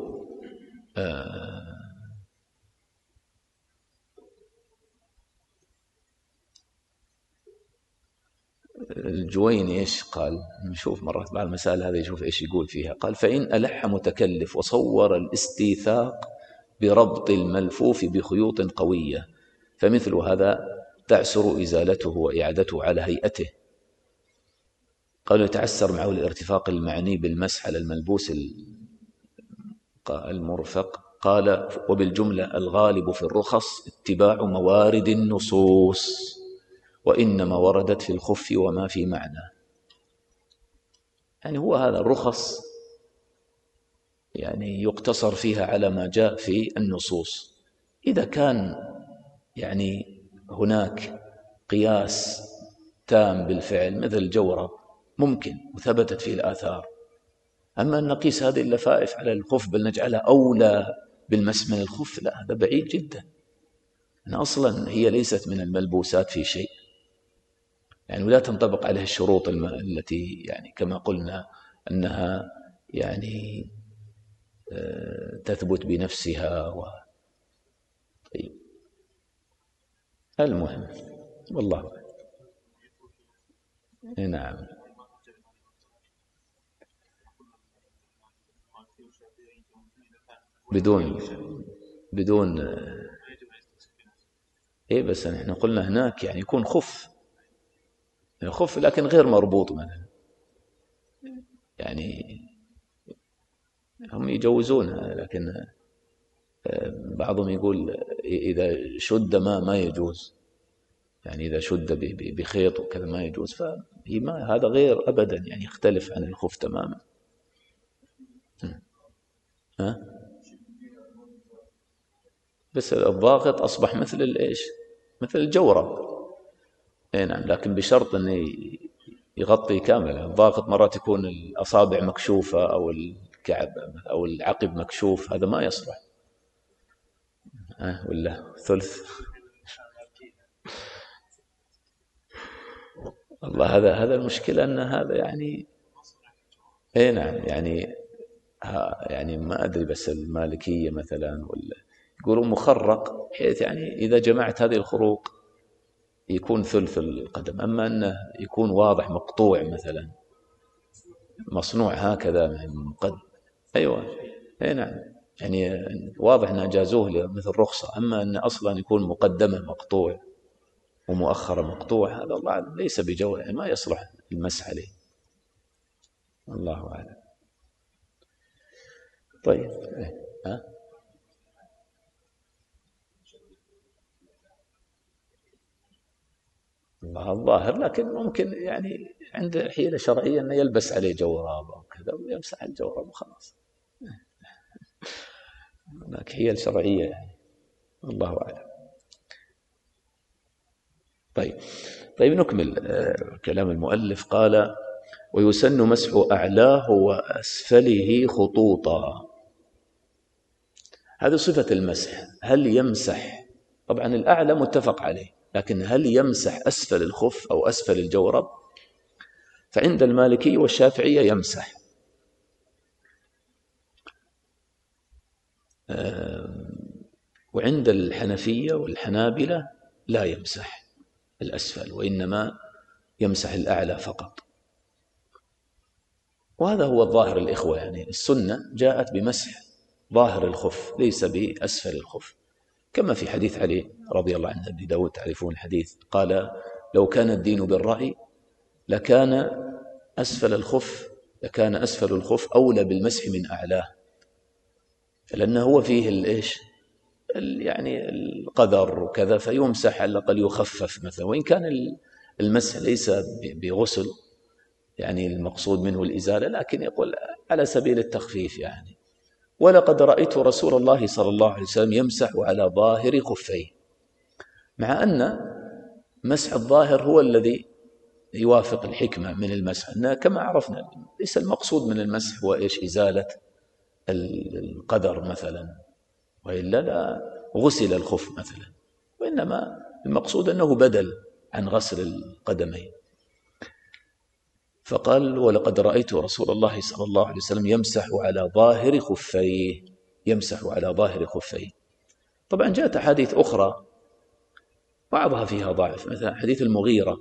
الجويني إيش قال؟ نشوف مرات بعض المسائل هذه يشوف إيش يقول فيها. قال فإن ألح متكلف وصور الاستيثاق بربط الملفوف بخيوط قوية فمثل هذا تعسر إزالته وإعادته على هيئته. قالوا يتعسر معه الارتفاق المعني بالمسح على الملبوس المرفق. قال وبالجملة الغالب في الرخص اتباع موارد النصوص، وإنما وردت في الخف وما في معنى. يعني هو هذا الرخص يعني يقتصر فيها على ما جاء في النصوص. إذا كان يعني هناك قياس تام بالفعل مثل الجورب ممكن وثبتت فيه الآثار، أما أن نقيس هذه اللفائف على الخف بل نجعلها أولى بالمس من الخف، لا، هذا بعيد جدا. أن أصلا هي ليست من الملبوسات في شيء، يعني ولا تنطبق عليها الشروط التي يعني كما قلنا أنها يعني تثبت بنفسها طيب المهم والله نعم. بدون إيه، بس نحن قلنا هناك يعني يكون خف لكن غير مربوط مثلا، يعني هم يجوزونها، لكن بعضهم يقول إذا شد ما يجوز، يعني إذا شد بخيط وكذا ما يجوز، فهي ما هذا غير أبدا، يعني يختلف عن الخف تماما. بس الضاغط أصبح مثل الإيش؟ مثل الجورب. نعم، لكن بشرط أن يغطي كاملا. الضاغط مرات يكون الأصابع مكشوفة أو الكعب أو العقب مكشوف، هذا ما يصلح. ولا ثلث الله، هذا المشكلة أن هذا يعني نعم، يعني ما أدري، بس المالكية مثلا ولا يقولون مخرق، بحيث يعني إذا جمعت هذه الخروق يكون ثلث القدم. أما أنه يكون واضح مقطوع مثلا مصنوع هكذا من قد أيوة نعم، يعني واضح أن أجازوه مثل رخصة. أما أن أصلا يكون مقدمة مقطوع ومؤخرة مقطوع، هذا الله أعلم ليس بجوع، يعني ما يصلح المسح عليه، الله أعلم. طيب الله الظاهر، لكن ممكن يعني عند حيلة شرعية أنه يلبس عليه جوراب أو كذا ويمسح الجوراب وخلاص. هناك حيل شرعية يعني، الله أعلم. طيب نكمل كلام المؤلف. قال: ويسن مسح أعلاه وأسفله خطوطا. هذه صفة المسح. هل يمسح، طبعا الأعلى متفق عليه، لكن هل يمسح أسفل الخف أو أسفل الجورب؟ فعند المالكي والشافعية يمسح، وعند الحنفية والحنابلة لا يمسح الأسفل، وإنما يمسح الأعلى فقط. وهذا هو الظاهر الإخوة، يعني السنة جاءت بمسح ظاهر الخف ليس بأسفل الخف، كما في حديث علي رضي الله عنه ابن داود، تعرفون الحديث، قال: لو كان الدين بالرأي لكان أسفل الخف أولى بالمسح من أعلاه، لأنه هو فيه الإيش يعني القدر وكذا، فيمسح على الأقل يخفف مثلا، وإن كان المسح ليس بغسل يعني المقصود منه الإزالة، لكن يقول على سبيل التخفيف يعني. ولقد رأيت رسول الله صلى الله عليه وسلم يمسح على ظاهر خفيه، مع أن مسح الظاهر هو الذي يوافق الحكمة من المسح، أنه كما عرفنا ليس المقصود من المسح هو إيش إزالة القدر مثلا، وإلا لا غسل الخف مثلا، وإنما المقصود أنه بدل عن غسل القدمين. فقال: ولقد رأيت رسول الله صلى الله عليه وسلم يمسح على ظاهر خفيه. طبعا جاءت أحاديث أخرى بعضها فيها ضعف، مثلا حديث المغيرة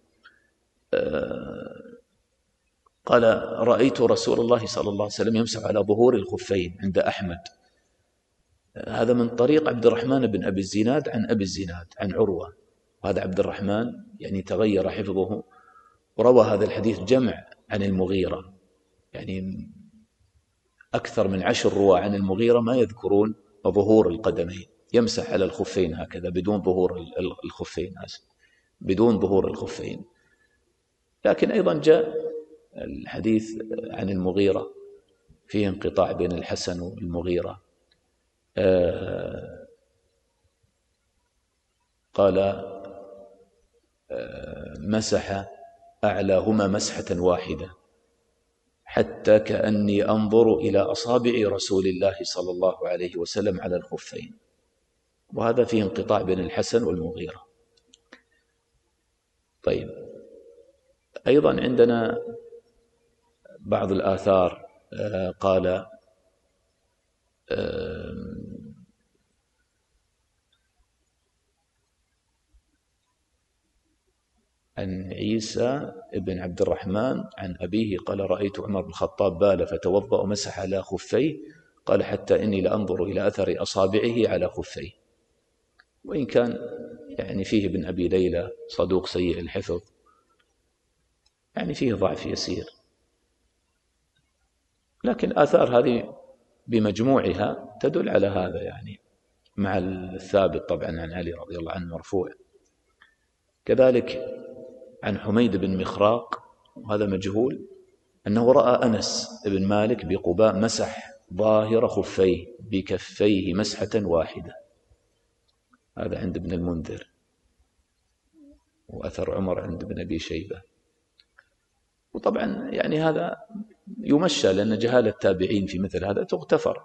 قال: رأيت رسول الله صلى الله عليه وسلم يمسح على ظهور الخفين عند أحمد. هذا من طريق عبد الرحمن بن أبي الزناد عن أبي الزناد عن عروة، وهذا عبد الرحمن يعني تغير حفظه، وروى هذا الحديث جمع عن المغيرة، يعني أكثر من 10 رواة عن المغيرة ما يذكرون ظهور القدمين، يمسح على الخفين هكذا بدون ظهور الخفين. لكن أيضا جاء الحديث عن المغيرة فيه انقطاع بين الحسن والمغيرة، قال: مسح أعلاهما مسحة واحدة حتى كأني أنظر إلى أصابع رسول الله صلى الله عليه وسلم على الخفين. وهذا فيه انقطاع بين الحسن والمغيرة. طيب، أيضا عندنا بعض الآثار قال عن عيسى بن عبد الرحمن عن أبيه قال: رأيت عمر بن الخطاب بال فتوضأ ومسح على خفيه، قال: حتى إني لأنظر إلى أثر أصابعه على خفيه. وإن كان يعني فيه ابن أبي ليلى صدوق سيء الحفظ، يعني فيه ضعف يسير، لكن آثار هذه بمجموعها تدل على هذا، يعني مع الثابت طبعا عن علي رضي الله عنه مرفوع. كذلك عن حميد بن مخراق، وهذا مجهول، أنه رأى أنس بن مالك بقباء مسح ظاهر خفيه بكفيه مسحة واحدة، هذا عند ابن المنذر، وأثر عمر عند ابن أبي شيبة. وطبعا يعني هذا يمشى، لأن جهالة التابعين في مثل هذا تغتفر.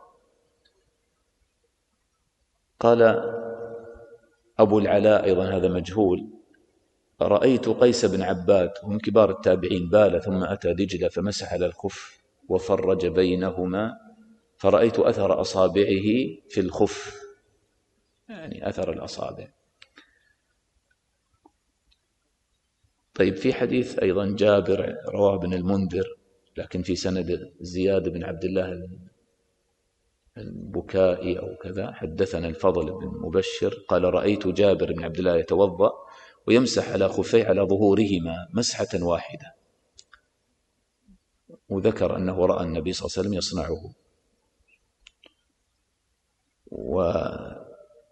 قال أبو العلاء أيضا هذا مجهول: رأيت قيس بن عباد ومن كبار التابعين بال ثم أتى دجلة فمسح على الخف وفرج بينهما فرأيت أثر أصابعه في الخف، يعني أثر الأصابع. طيب، في حديث أيضا جابر رواه ابن المنذر، لكن في سند زياد بن عبد الله البكائي أو كذا، حدثنا الفضل بن مبشر قال: رأيت جابر بن عبد الله يتوضأ ويمسح على خفيه على ظهورهما مسحة واحدة، وذكر أنه رأى النبي صلى الله عليه وسلم يصنعه. وهذا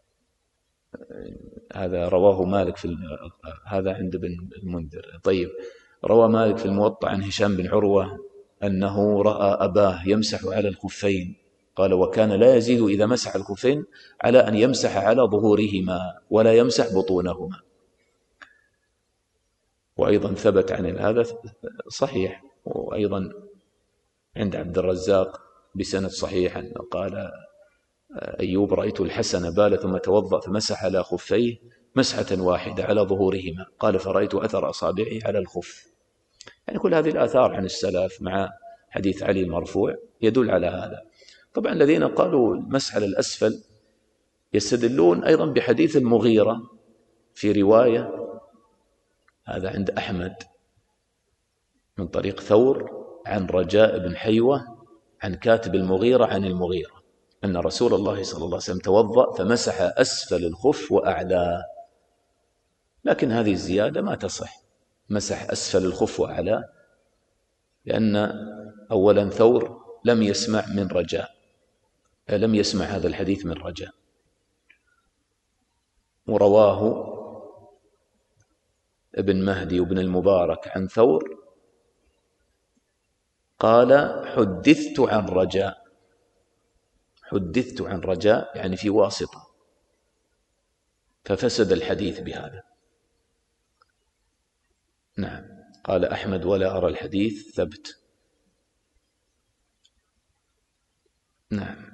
رواه مالك هذا عند ابن المنذر. طيب، روى مالك في الموطأ عن هشام بن عروة أنه رأى أباه يمسح على الخفين، قال: وكان لا يزيد إذا مسح الخفين على أن يمسح على ظهورهما ولا يمسح بطونهما. وأيضا ثبت عن هذا صحيح، وأيضا عند عبد الرزاق بسند صحيح أنه قال أيوب: رأيت الحسن بال ثم توضأ فمسح على خفيه مسحة واحدة على ظهورهما، قال: فرأيت أثر أصابعه على الخف. يعني كل هذه الآثار عن السلف مع حديث علي المرفوع يدل على هذا. طبعا الذين قالوا المسح على الأسفل يستدلون أيضا بحديث المغيرة في رواية، هذا عند أحمد من طريق ثور عن رجاء بن حيوة عن كاتب المغيرة عن المغيرة أن رسول الله صلى الله عليه وسلم توضأ فمسح أسفل الخف وأعلاه، لكن هذه الزيادة ما تصح، مسح أسفل الخف وأعلاه، لأن أولا ثور لم يسمع من رجاء، لم يسمع هذا الحديث من رجاء، ورواه ابن مهدي وابن المبارك عن ثور قال: حدثت عن رجاء، حدثت عن رجاء يعني في واسطة، ففسد الحديث بهذا. نعم. قال أحمد: ولا أرى الحديث ثبت. نعم.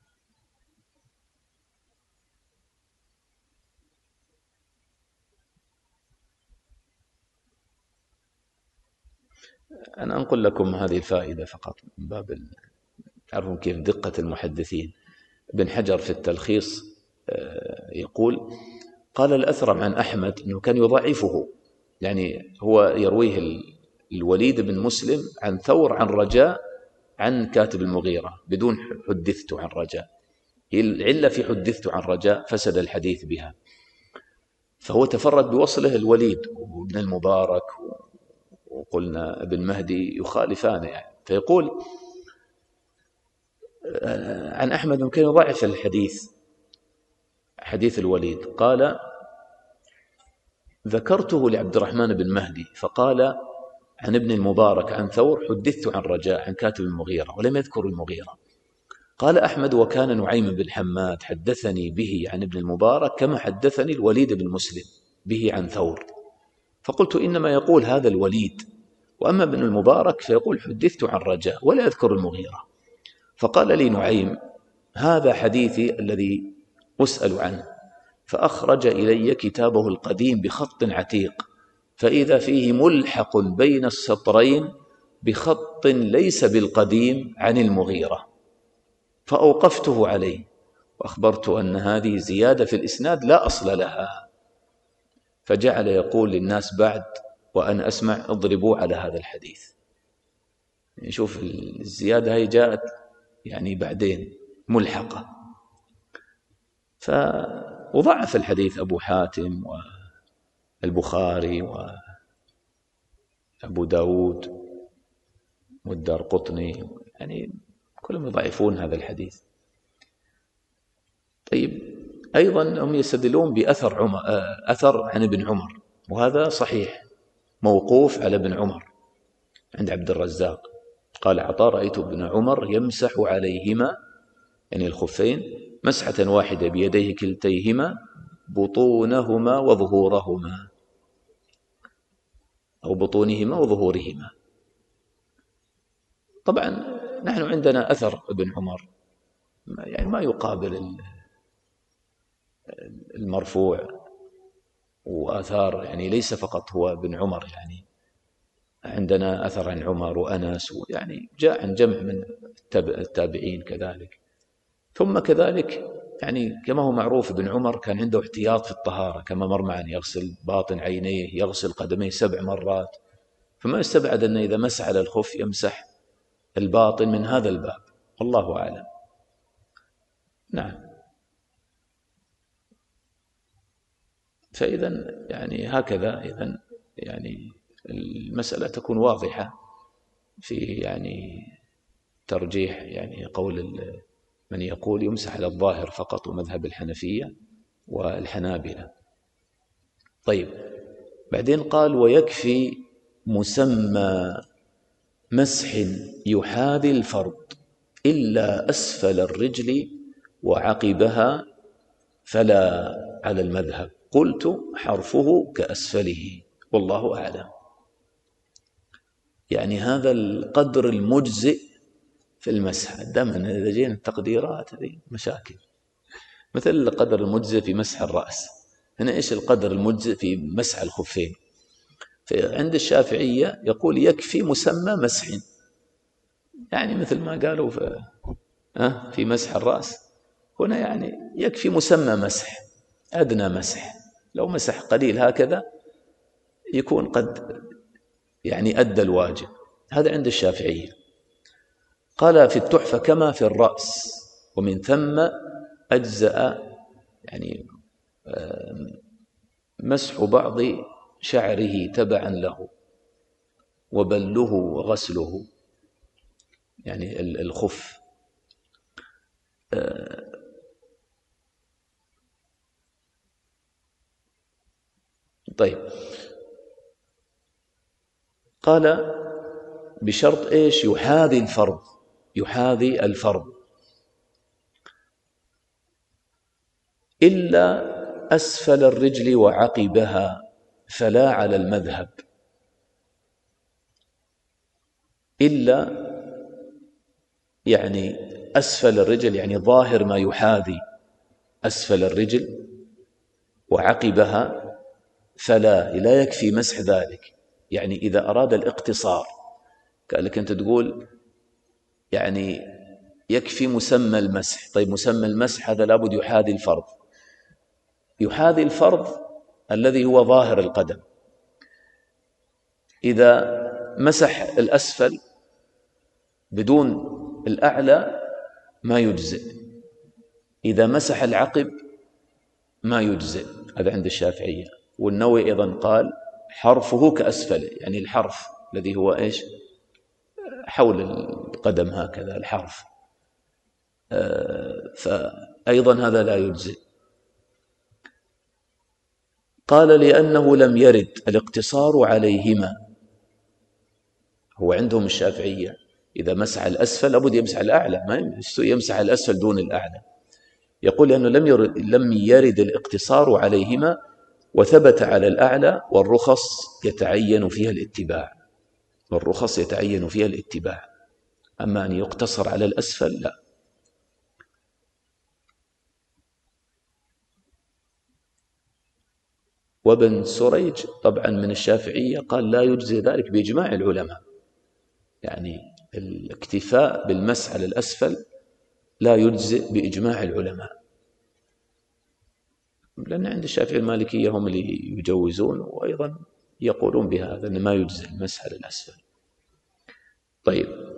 أنا أنقل لكم هذه الفائدة فقط من باب تعرفون كيف دقة المحدثين. ابن حجر في التلخيص يقول: قال الأثرم عن أحمد أنه كان يضعفه، يعني هو يرويه الوليد بن مسلم عن ثور عن رجاء عن كاتب المغيرة بدون حدثت عن رجاء، العلة في حدثت عن رجاء فسد الحديث بها، فهو تفرد بوصله الوليد وابن المبارك وقلنا ابن مهدي يخالفان يعني. فيقول عن أحمد ممكن يضعف الحديث، حديث الوليد، قال: ذكرته لعبد الرحمن بن مهدي فقال عن ابن المبارك عن ثور: حدثت عن رجاء عن كاتب المغيرة، ولم يذكر المغيرة. قال أحمد: وكان نعيم بن حماد حدثني به عن ابن المبارك كما حدثني الوليد بن مسلم به عن ثور، فقلت إنما يقول هذا الوليد، وأما ابن المبارك فيقول حدثت عن رجاء ولا يذكر المغيرة. فقال لي نعيم: هذا حديثي الذي أسأل عنه، فأخرج إلي كتابه القديم بخط عتيق، فإذا فيه ملحق بين السطرين بخط ليس بالقديم عن المغيرة، فأوقفته عليه وأخبرت أن هذه زيادة في الإسناد لا أصل لها، فجعل يقول للناس بعد وأنا أسمع: اضربوا على هذا الحديث. نشوف الزيادة هي جاءت يعني بعدين ملحقة. وضعف الحديث أبو حاتم والبخاري وأبو داود والدارقطني، يعني كلهم يضعفون هذا الحديث. طيب، أيضا هم يستدلون بأثر أثر عن ابن عمر، وهذا صحيح موقوف على ابن عمر عند عبد الرزاق. قال عطاء: رأيت ابن عمر يمسح عليهما يعني الخفين مسحة واحدة بيديه كلتيهما بطونهما وظهورهما، أو بطونهما وظهورهما. طبعا نحن عندنا أثر ابن عمر يعني ما يقابل المرفوع، وآثار يعني ليس فقط هو ابن عمر، يعني عندنا أثر عن عمر وأنس، يعني جاء عن جمع من التابعين كذلك. ثم كذلك يعني كما هو معروف ابن عمر كان عنده احتياط في الطهارة، كما مر معنا يغسل باطن عينيه، يغسل قدميه 7 مرات، فما يستبعد أن إذا مسح على الخف يمسح الباطن من هذا الباب، والله أعلم. نعم. فإذا يعني هكذا إذن يعني المسألة تكون واضحة في يعني ترجيح يعني قول من يقول يمسح على الظاهر فقط، ومذهب الحنفية والحنابلة. طيب، بعدين قال ويكفي مسمى مسح يحاذي الفرض إلا أسفل الرجل وعقبها فلا على المذهب. قلت حرفه كأسفله والله أعلم. يعني هذا القدر المجزئ في المسح. دائما إذا جينا التقديرات هذه مشاكل، مثل القدر المجزئ في مسح الرأس. هنا إيش القدر المجزئ في مسح الخفين؟ عند الشافعية يقول يكفي مسمى مسح، يعني مثل ما قالوا في مسح الرأس، هنا يعني يكفي مسمى مسح، أدنى مسح. لو مسح قليل هكذا يكون قد يعني أدى الواجب. هذا عند الشافعية. قال في التحفة كما في الرأس، ومن ثم أجزأ يعني مسح بعض شعره تبعا له، وبله وغسله، يعني الخف. طيب، قال بشرط إيش؟ يحاذي الفرض، يحاذي الفرض إلا أسفل الرجل وعقبها فلا على المذهب. إلا يعني أسفل الرجل، يعني ظاهر ما يحاذي أسفل الرجل وعقبها فلا يكفي مسح ذلك. يعني إذا أراد الاقتصار، كأنك أنت تقول يعني يكفي مسمى المسح. طيب، مسمى المسح هذا لابد يحاذي الفرض، يحاذي الفرض الذي هو ظاهر القدم. إذا مسح الأسفل بدون الأعلى ما يجزئ، إذا مسح العقب ما يجزئ. هذا عند الشافعية. والنووي أيضا قال حرفه كأسفله، يعني الحرف الذي هو إيش؟ حول القدم هكذا الحرف، فأيضا هذا لا يجزئ. قال لأنه لم يرد الاقتصار عليهما. هو عندهم الشافعية إذا مسح الأسفل لابد يمسح الأعلى، ما يمسح الأسفل دون الأعلى. يقول لأنه لم يرد الاقتصار عليهما، وثبت على الأعلى، والرخص يتعين فيها الاتباع، والرخص يتعين فيها الاتباع. أما أن يقتصر على الأسفل لا. وابن سريج طبعا من الشافعية قال لا يجزي ذلك بإجماع العلماء، يعني الاكتفاء بالمسح على الأسفل لا يجزئ بإجماع العلماء، لأن عند الشافعي المالكية هم اللي يجوزون وأيضا يقولون بهذا أن ما يجزئ المسح على الأسفل. طيب،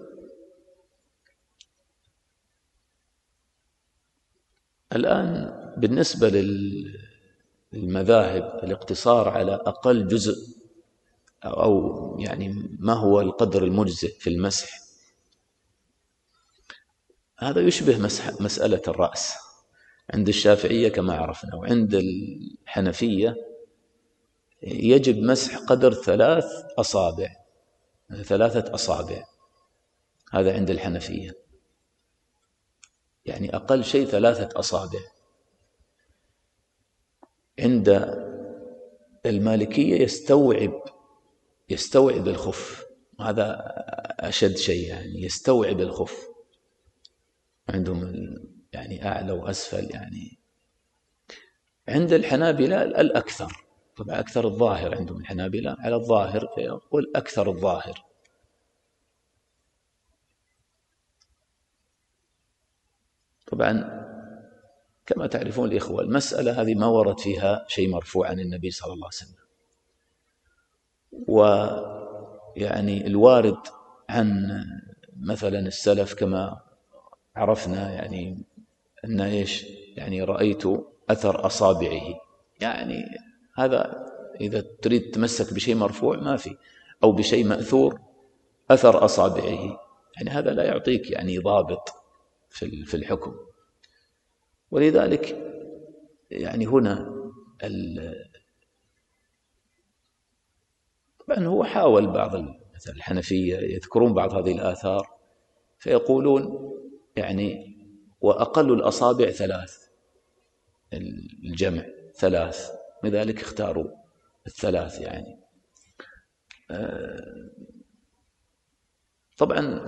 الآن بالنسبة للمذاهب الاقتصار على أقل جزء، أو يعني ما هو القدر المجزئ في المسح، هذا يشبه مسألة الرأس عند الشافعية كما عرفنا. وعند الحنفية يجب مسح قدر 3 أصابع، 3 أصابع. هذا عند الحنفية، يعني أقل شيء 3 أصابع. عند المالكية يستوعب الخف، هذا أشد شيء، يعني يستوعب الخف. عندهم يعني أعلى وأسفل. يعني عند الحنابلة الأكثر، طبعا أكثر الظاهر عندهم الحنابلة على الظاهر، فيقول أكثر الظاهر. طبعا كما تعرفون الإخوة، المسألة هذه ما ورد فيها شيء مرفوع عن النبي صلى الله عليه وسلم، ويعني الوارد عن مثلا السلف كما عرفنا يعني أن إيش؟ يعني رأيت أثر أصابعه، يعني هذا إذا تريد تمسك بشيء مرفوع ما في، أو بشيء مأثور أثر أصابعه، يعني هذا لا يعطيك يعني ضابط. في الحكم. ولذلك يعني هنا طبعا هو حاول بعض مثل الحنفية يذكرون بعض هذه الآثار فيقولون يعني وأقل الأصابع 3، الجمع 3، لذلك اختاروا 3 يعني. طبعا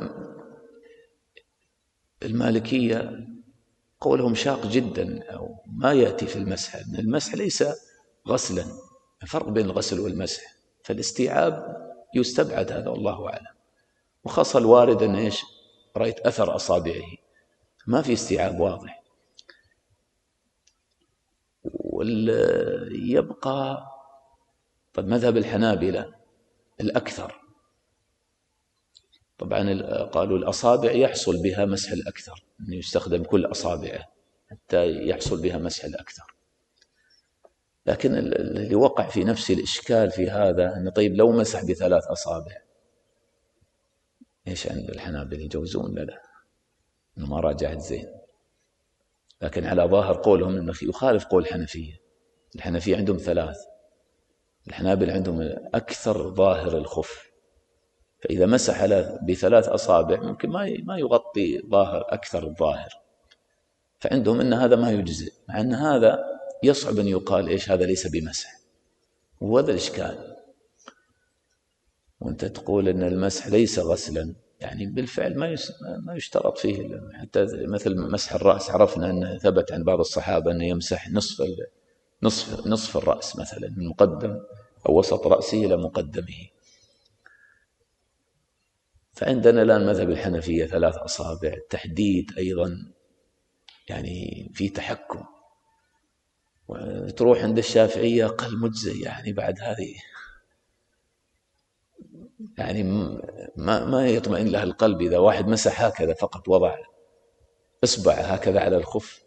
المالكية قولهم شاق جدا أو ما يأتي في المسح، أن المسح ليس غسلا، الفرق بين الغسل والمسح، فالاستيعاب يستبعد هذا والله أعلم. وخاصة الوارد أن إيش رأيت أثر أصابعه، ما في استيعاب واضح. يبقى طب مذهب الحنابلة الأكثر، طبعا قالوا الأصابع يحصل بها مسح الأكثر، أنه يستخدم كل أصابعه حتى يحصل بها مسح الأكثر. لكن اللي وقع في نفس الإشكال في هذا أنه طيب لو مسح ب3 أصابع إيش عند الحنابلة يجوزون؟ لا إنه ما راجعت زين. لكن على ظاهر قولهم أنه يخالف قول الحنفية. الحنفية عندهم 3، الحنابلة عندهم أكثر ظاهر الخف، فإذا مسح ب3 أصابع ممكن ما يغطي ظاهر أكثر الظاهر، فعندهم أن هذا ما يجزئ، مع أن هذا يصعب أن يقال إيش هذا ليس بمسح، وهذا الإشكال. وأنت تقول أن المسح ليس غسلا، يعني بالفعل ما يشترط فيه، حتى مثل مسح الرأس عرفنا أنه ثبت عن بعض الصحابة أنه يمسح نصف الرأس مثلا، من مقدم أو وسط رأسه إلى مقدمه. فعندنا الآن مذهب الحنفية 3 أصابع، التحديد أيضا يعني في تحكم. وتروح عند الشافعية أقل مجزئ، يعني بعد هذه يعني ما يطمئن لها القلب إذا واحد مسح هكذا فقط، وضع إصبع هكذا على الخف.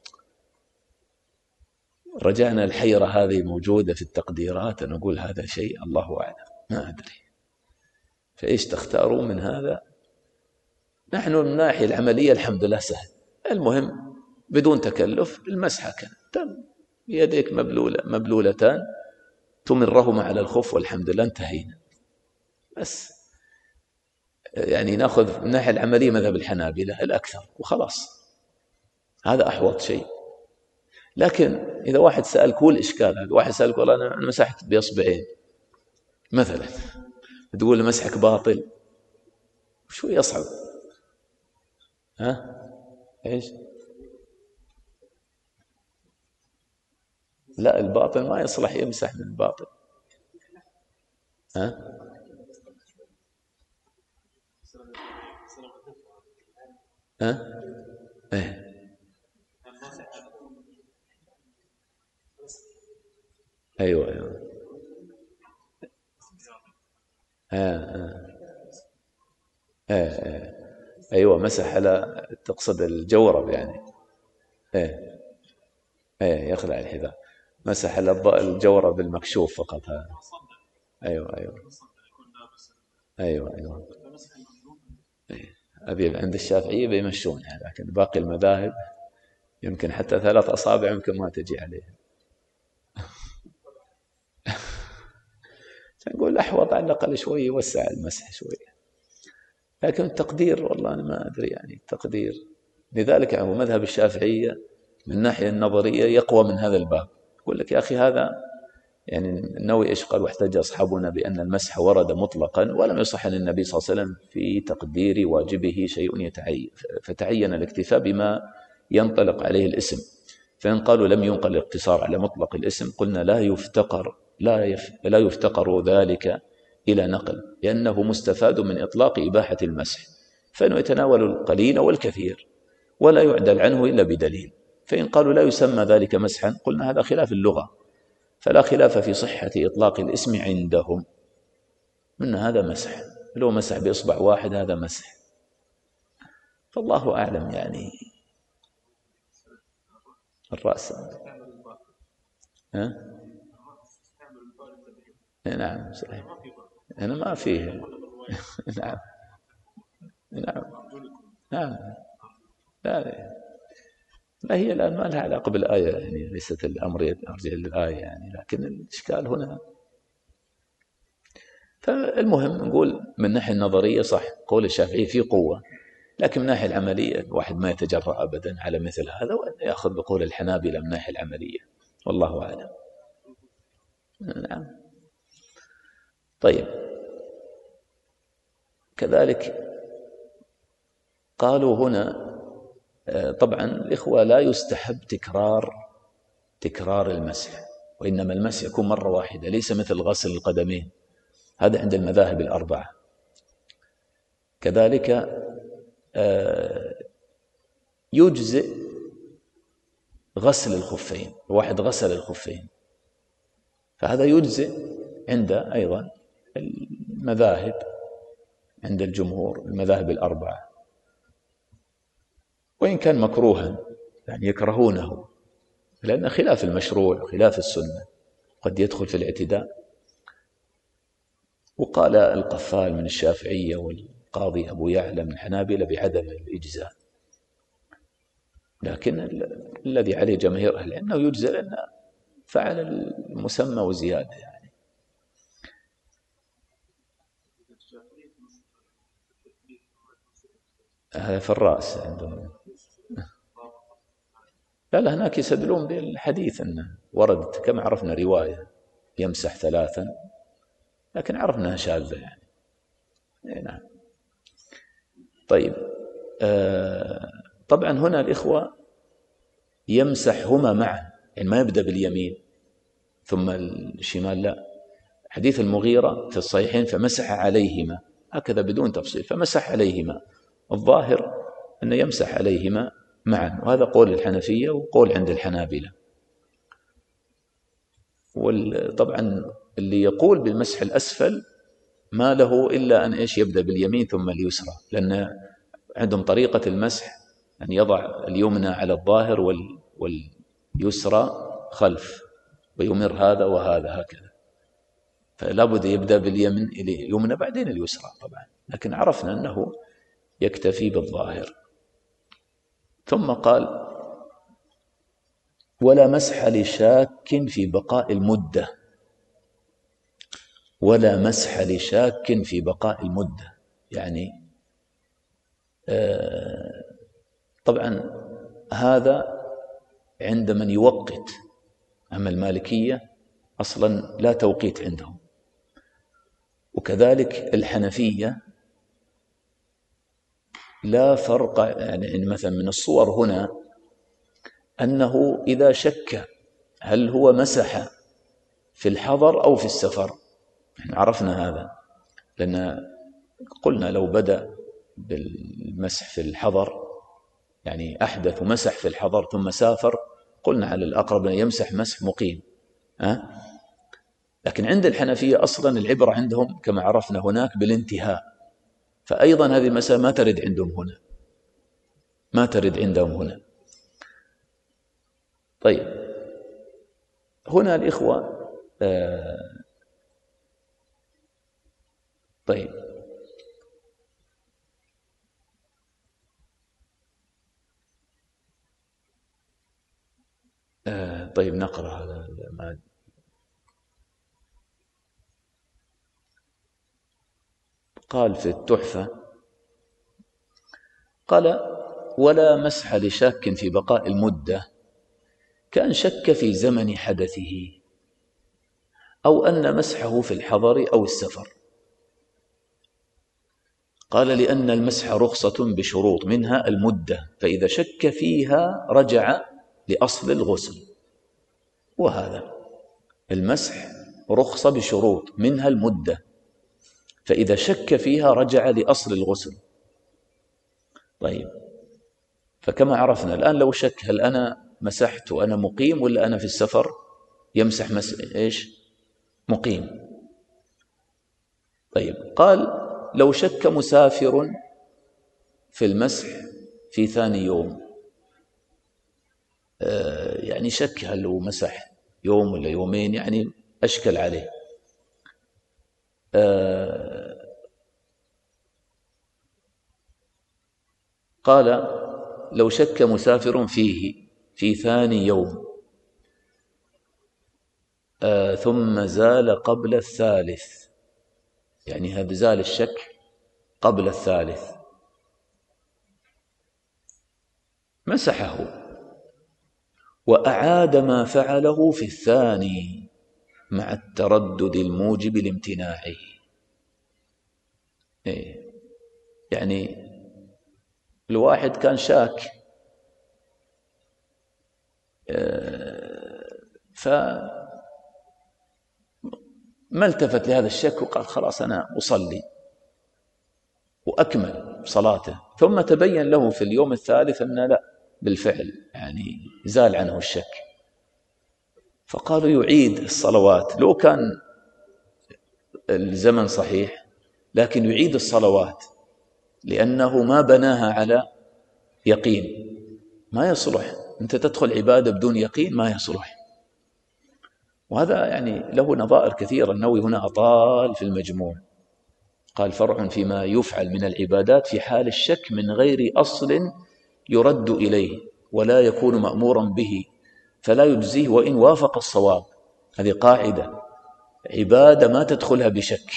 رجعنا الحيرة هذه موجودة في التقديرات، أنا أقول هذا شيء الله أعلم، ما أدري. فإيش تختاروا من هذا؟ نحن من الناحية العملية الحمد لله سهل، المهم بدون تكلف المسحة كان تم، يديك مبلولتان تمرهما على الخف والحمد لله انتهينا. بس يعني نأخذ من الناحية العملية مذهب الحنابلة الأكثر وخلاص، هذا أحوط شيء. لكن إذا واحد سأل كل إشكال هذا، واحد سألك والله أنا مسحت بإصبعين مثلا، تقول مسحك باطل، شو يصعب؟ إيش؟ لا الباطل ما يصلح يمسح من الباطل. إيه. أيوة. أيوة مسح على، تقصد الجورب يعني. يخلع الحذاء، مسح على الجورب المكشوف فقط هذا. أيوة. أبي عند الشافعية بيمشون، لكن باقي المذاهب يمكن حتى 3 أصابع يمكن ما تجي عليه. نقول أحوط على الأقل شوي يوسع المسح شوي، لكن التقدير والله أنا ما أدري يعني التقدير. لذلك يعني مذهب الشافعية من الناحية النظرية يقوى من هذا الباب. يقول لك يا أخي هذا يعني النووي إيش قال؟ واحتج أصحابنا بأن المسح ورد مطلقا ولم يصح عن النبي صلى الله عليه وسلم في تقدير واجبه شيء يتعين، فتعين الاكتفاء بما ينطلق عليه الاسم. فإن قالوا لم ينقل الاقتصار على مطلق الاسم قلنا لا يفتقر ذلك إلى نقل، لأنه مستفاد من إطلاق إباحة المسح، فإنه يتناول القليل والكثير ولا يعدل عنه إلا بدليل. فإن قالوا لا يسمى ذلك مسحا قلنا هذا خلاف اللغة، فلا خلاف في صحة إطلاق الاسم عندهم، من هذا مسح، لو مسح بإصبع واحد هذا مسح. فالله أعلم يعني. الرأس نعم صحيح، أنا ما فيه. نعم لا هي الآن ما لها علاقة بالآية، يعني ليست الأمر يرجع للآية يعني، لكن الإشكال هنا. فالمهم نقول من الناحية النظرية صح قول الشافعي فيه قوة، لكن من الناحية العملية الواحد ما يتجرأ أبدا على مثل هذا، وأن يأخذ بقول الحنابلة من الناحية العملية، والله أعلم. نعم. طيب، كذلك قالوا هنا طبعا الإخوة لا يستحب تكرار المسح، وإنما المسح يكون مرة واحدة، ليس مثل غسل القدمين، هذا عند المذاهب الأربعة. كذلك يجزئ غسل الخفين، الواحد غسل الخفين فهذا يجزئ عند أيضا المذاهب، عند الجمهور المذاهب الأربعة، وإن كان مكروها يعني يكرهونه، لأن خلاف المشروع خلاف السنة قد يدخل في الاعتداء. وقال القفال من الشافعية والقاضي أبو يعلى من الحنابلة بعدم الإجزاء، لكن الذي عليه جماهير أهل العلم أنه يجزى لأن فعل المسمى وزيادة يعني. هذا في الرأس عندهم. لا هناك يستدلون بالحديث أنه وردت كما عرفنا رواية يمسح 3، لكن عرفناها شاذة يعني. نعم. طيب، طبعا هنا الإخوة يمسحهما معا، يعني ما يبدأ باليمين ثم الشمال، لا. حديث المغيرة في الصحيحين فمسح عليهما هكذا بدون تفصيل، فمسح عليهما، الظاهر أنه يمسح عليهما معا، وهذا قول الحنفية وقول عند الحنابلة. وطبعا اللي يقول بالمسح الأسفل ما له إلا أن يبدأ باليمين ثم اليسرى، لأن عندهم طريقة المسح أن يضع اليمنى على الظاهر واليسرى خلف، ويمر هذا وهذا هكذا، فلا بد يبدأ باليمنى بعدين اليسرى طبعا، لكن عرفنا أنه يكتفي بالظاهر. ثم قال ولا مسح لشاك في بقاء المدة، ولا مسح لشاك في بقاء المدة، يعني طبعا هذا عند من يوقت، أما المالكية أصلا لا توقيت عندهم، وكذلك الحنفية لا فرق، يعني مثلا من الصور هنا أنه إذا شك هل هو مسح في الحضر أو في السفر، نحن عرفنا هذا، لأن قلنا لو بدأ بالمسح في الحضر يعني أحدث ومسح في الحضر ثم سافر، قلنا على الأقرب يمسح مسح مقيم. لكن عند الحنفية أصلا العبرة عندهم كما عرفنا هناك بالانتهاء، فأيضا هذه المسألة ما ترد عندهم هنا، ما ترد عندهم هنا. طيب، هنا الإخوة طيب طيب نقرأ هذا ما قال في التحفة، قال ولا مسح لشاك في بقاء المدة كأن شك في زمن حدثه، أو أن مسحه في الحضر أو السفر. قال لأن المسح رخصة بشروط منها المدة، فإذا شك فيها رجع لأصل الغسل. وهذا المسح رخصة بشروط منها المدة، فإذا شك فيها رجع لأصل الغسل. طيب، فكما عرفنا الآن لو شك هل أنا مسحت وأنا مقيم ولا أنا في السفر، يمسح مقيم. طيب، قال لو شك مسافر في المسح في ثاني يوم، يعني شك هل هو مسح يوم ولا يومين، يعني أشكل عليه. قال لو شك مسافر فيه في ثاني يوم ثم زال قبل الثالث، يعني هذا زال الشك قبل الثالث، مسحه وأعاد ما فعله في الثاني مع التردد الموجب لامتناعه. يعني الواحد كان شاك فما التفت لهذا الشك وقال خلاص أنا أصلي وأكمل صلاته، ثم تبين له في اليوم الثالث أن لا بالفعل يعني زال عنه الشك، فقالوا يعيد الصلوات لو كان الزمن صحيح، لكن يعيد الصلوات لأنه ما بناها على يقين. ما يصلح أنت تدخل عبادة بدون يقين، ما يصلح. وهذا يعني له نظائر كثيرة. النووي هنا أطال في المجموع، قال فرع فيما يفعل من العبادات في حال الشك من غير أصل يرد إليه ولا يكون مأمورا به فلا يجزيه وإن وافق الصواب. هذه قاعدة، عبادة ما تدخلها بشك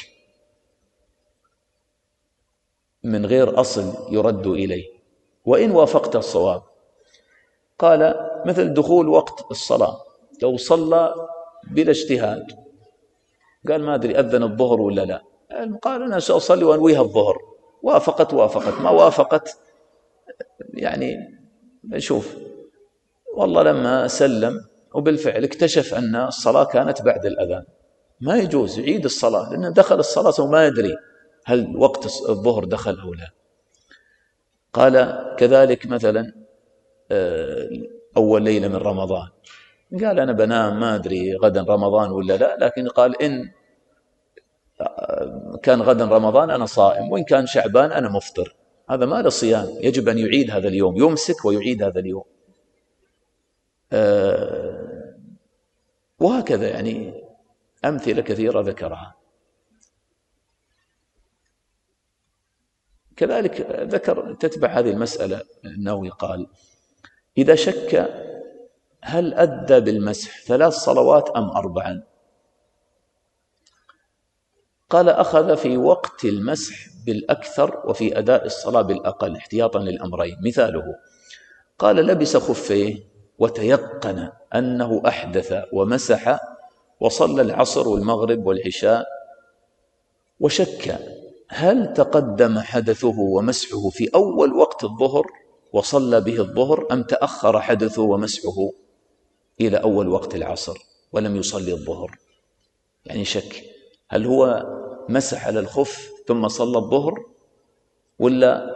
من غير أصل يرد إليه وإن وافقت الصواب. قال مثل دخول وقت الصلاة، لو صلى بلا اجتهاد قال ما أدري أذن الظهر ولا لا، قال أنا سأصلي وأنويها الظهر، وافقت ما وافقت يعني نشوف والله لما سلم وبالفعل اكتشف أن الصلاة كانت بعد الأذان، ما يجوز يعيد الصلاة لأنه دخل الصلاة وما يدري هل وقت الظهر دخل أو لا. قال كذلك مثلا أول ليلة من رمضان قال أنا بنام ما أدري غدا رمضان ولا لا، لكن قال إن كان غدا رمضان أنا صائم وإن كان شعبان أنا مفطر، هذا ما له صيام، يجب أن يعيد هذا اليوم، يمسك ويعيد هذا اليوم. وهكذا يعني أمثلة كثيرة ذكرها. كذلك ذكر تتبع هذه المسألة النووي قال إذا شك هل أدى بالمسح 3 صلوات أم 4، قال أخذ في وقت المسح بالأكثر وفي أداء الصلاة بالأقل احتياطا للأمرين. مثاله قال لبس خفيه وتيقن أنه أحدث ومسح وصلى العصر والمغرب والعشاء، وشك هل تقدم حدثه ومسحه في أول وقت الظهر وصلى به الظهر أم تأخر حدثه ومسحه إلى أول وقت العصر ولم يصلي الظهر. يعني شك هل هو مسح على الخف ثم صلى الظهر ولا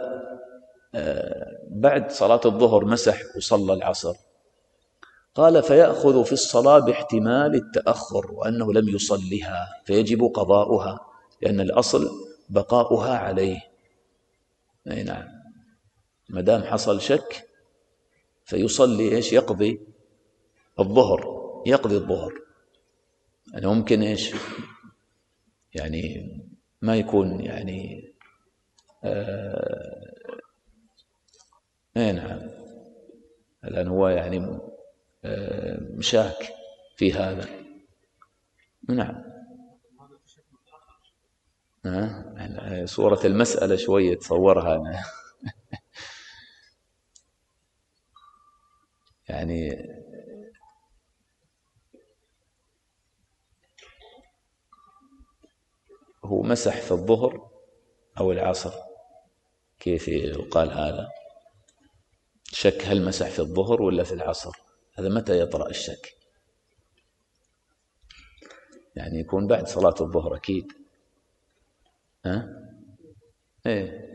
بعد صلاة الظهر مسح وصلى العصر. قال فيأخذ في الصلاة باحتمال التأخر وأنه لم يصلها فيجب قضاؤها لأن الأصل بقاؤها عليه. أي نعم، ما دام حصل شك فيصلي إيش؟ يقضي الظهر، يقضي الظهر. يعني ممكن إيش يعني ما يكون يعني أي نعم، لأن هو يعني مشاك في هذا. نعم. صورة المسألة شوية تصورها أنا يعني هو مسح في الظهر أو العصر، كيف يقال هذا؟ شك هل مسح في الظهر ولا في العصر؟ هذا متى يطرأ الشك؟ يعني يكون بعد صلاة الظهر أكيد. إيه.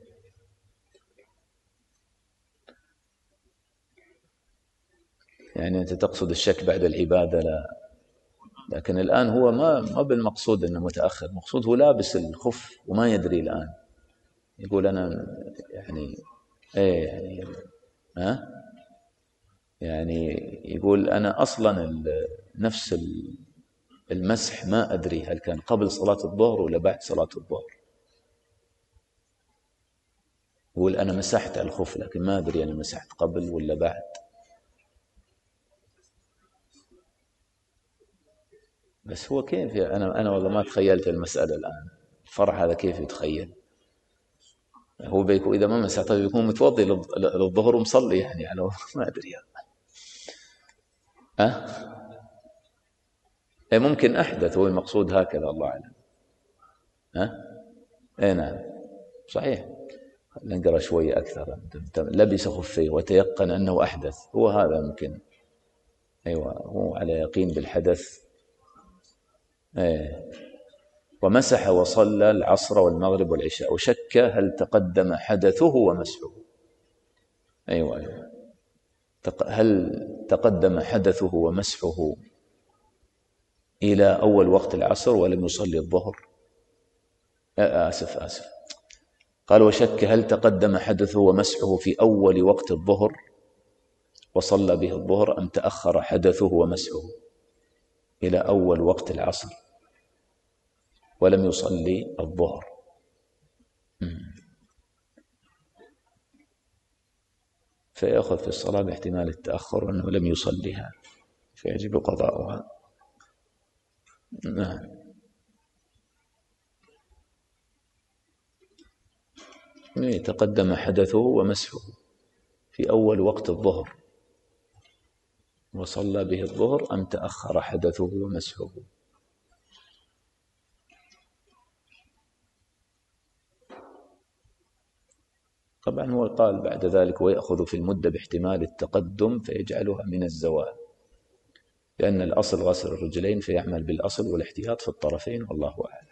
يعني أنت تقصد الشك بعد العبادة؟ لا، لكن الآن هو ما بالمقصود أنه متأخر، مقصود هو لابس الخف وما يدري الآن، يقول أنا يعني إيه يعني يعني يقول أنا أصلا نفس المسح ما أدري هل كان قبل صلاة الظهر ولا بعد صلاة الظهر. يقول أنا مسحت على الخف لكن ما أدري أنا مسحت قبل ولا بعد. بس هو كيف أنا والله ما تخيلت المسألة الآن، الفرع هذا كيف يتخيل؟ هو بيكون إذا ما مسح طيب يكون متوضي للظهر ومصلي يعني على ما أدري ممكن أحدث، هو المقصود هكذا الله أعلم. نعم صحيح. نقرأ شوي أكثر. لبس خفيه وتيقن أنه أحدث، هو هذا ممكن. أيوة هو على يقين بالحدث. ومسح وصلى العصر والمغرب والعشاء وشك هل تقدم حدثه ومسحه. أيوة هل تقدم حدثه ومسحه إلى أول وقت العصر ولم يصلي الظهر. آسف قال وشك هل تقدم حدثه ومسحه في أول وقت الظهر وصلى به الظهر أم تأخر حدثه ومسحه إلى أول وقت العصر ولم يصلي الظهر. فيأخذ في الصلاة باحتمال التأخر وأنه لم يصليها فيجب قضاؤها. نعم. تقدم حدثه ومسحه في أول وقت الظهر وصلى به الظهر أم تأخر حدثه ومسحه. طبعا هو قال بعد ذلك ويأخذ في المدة باحتمال التقدم فيجعلها من الزوال، لأن الأصل غسل الرجلين فيعمل بالأصل والاحتياط في الطرفين والله أعلم.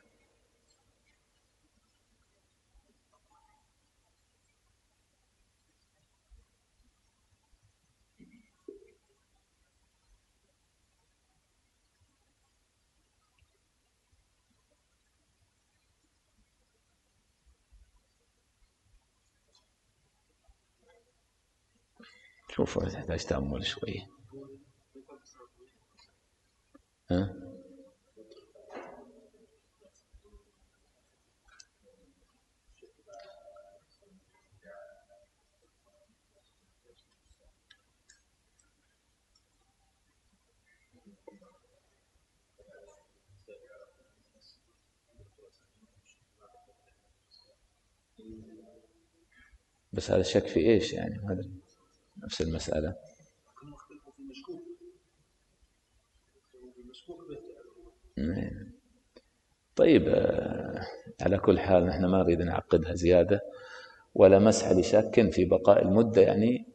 شوفوا تحتاج تأمل شوي. بس هذا شك في إيش يعني؟ هذا نفس المسألة. طيب على كل حال نحن ما نريد نعقدها زيادة. ولا مسح لشاك في بقاء المدة، يعني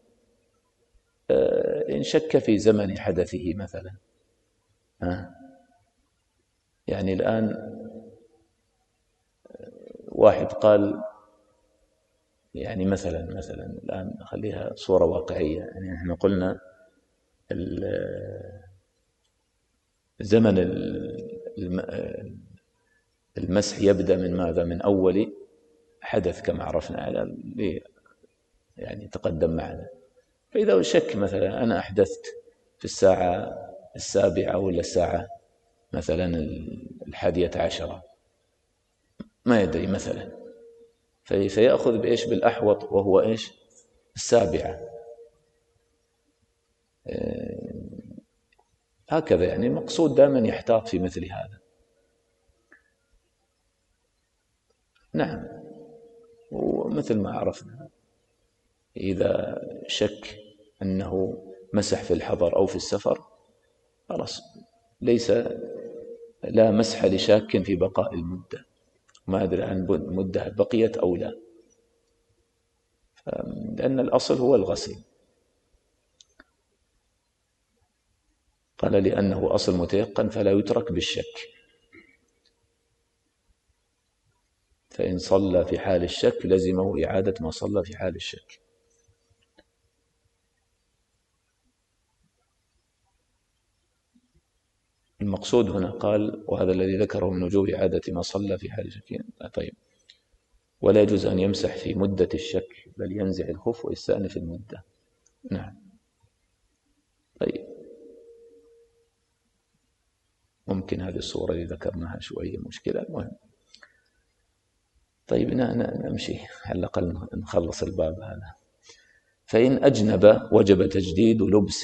إن شك في زمن حدثه مثلا. يعني الآن واحد قال يعني مثلا الآن نخليها صورة واقعية، يعني نحن قلنا زمن المسح يبدأ من ماذا؟ من أول حدث كما عرفنا يعني تقدم معنا. فإذا شك مثلا أنا أحدثت في الساعة 7 ولا الساعة مثلا 11 ما يدري مثلا، فيأخذ بإيش؟ بالأحوط وهو إيش؟ 7. هكذا يعني المقصود دائما يحتاط في مثل هذا. نعم. ومثل ما عرفنا إذا شك أنه مسح في الحضر أو في السفر خلاص ليس لا مسح لشاك في بقاء المدة، ما أدري عن المدة بقيت أو لا، لأن الأصل هو الغسل. قال لأنه أصل متيقن فلا يترك بالشك، فإن صلى في حال الشك لزمه إعادة ما صلى في حال الشك. المقصود هنا قال وهذا الذي ذكره من وجوب إعادة ما صلى في حال الشك. طيب ولا يجوز أن يمسح في مدة الشك بل ينزع الخف ويستأنف المدة. نعم. طيب ممكن هذه الصورة اللي ذكرناها شوية مشكلة. المهم طيب نمشي على الأقل نخلص الباب هذا. فإن أجنب وجب تجديد لبس.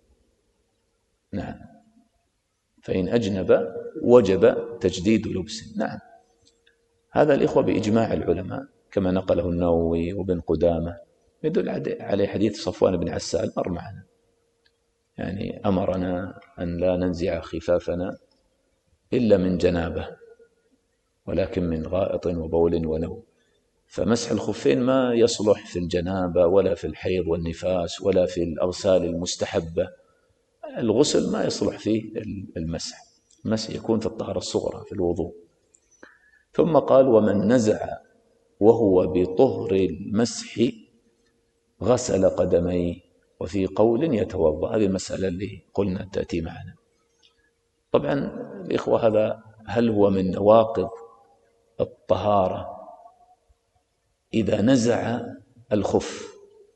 نعم، فإن أجنب وجب تجديد لبس. نعم، هذا الإخوة بإجماع العلماء كما نقله النووي وابن قدامة، يدل عليه حديث صفوان بن عسال مر معنا، يعني أمرنا أن لا ننزع خفافنا إلا من جنابه ولكن من غائط وبول ونوم. فمسح الخفين ما يصلح في الجنابة ولا في الحيض والنفاس ولا في الأغسال المستحبة. الغسل ما يصلح فيه المسح يكون في الطهارة الصغرى في الوضوء. ثم قال ومن نزع وهو بطهر المسح غسل قدميه، وفي قول يتوضأ. هذه المسألة اللي قلنا تأتي معنا. طبعا الإخوة هذا هل هو من نواقض الطهارة إذا نزع الخف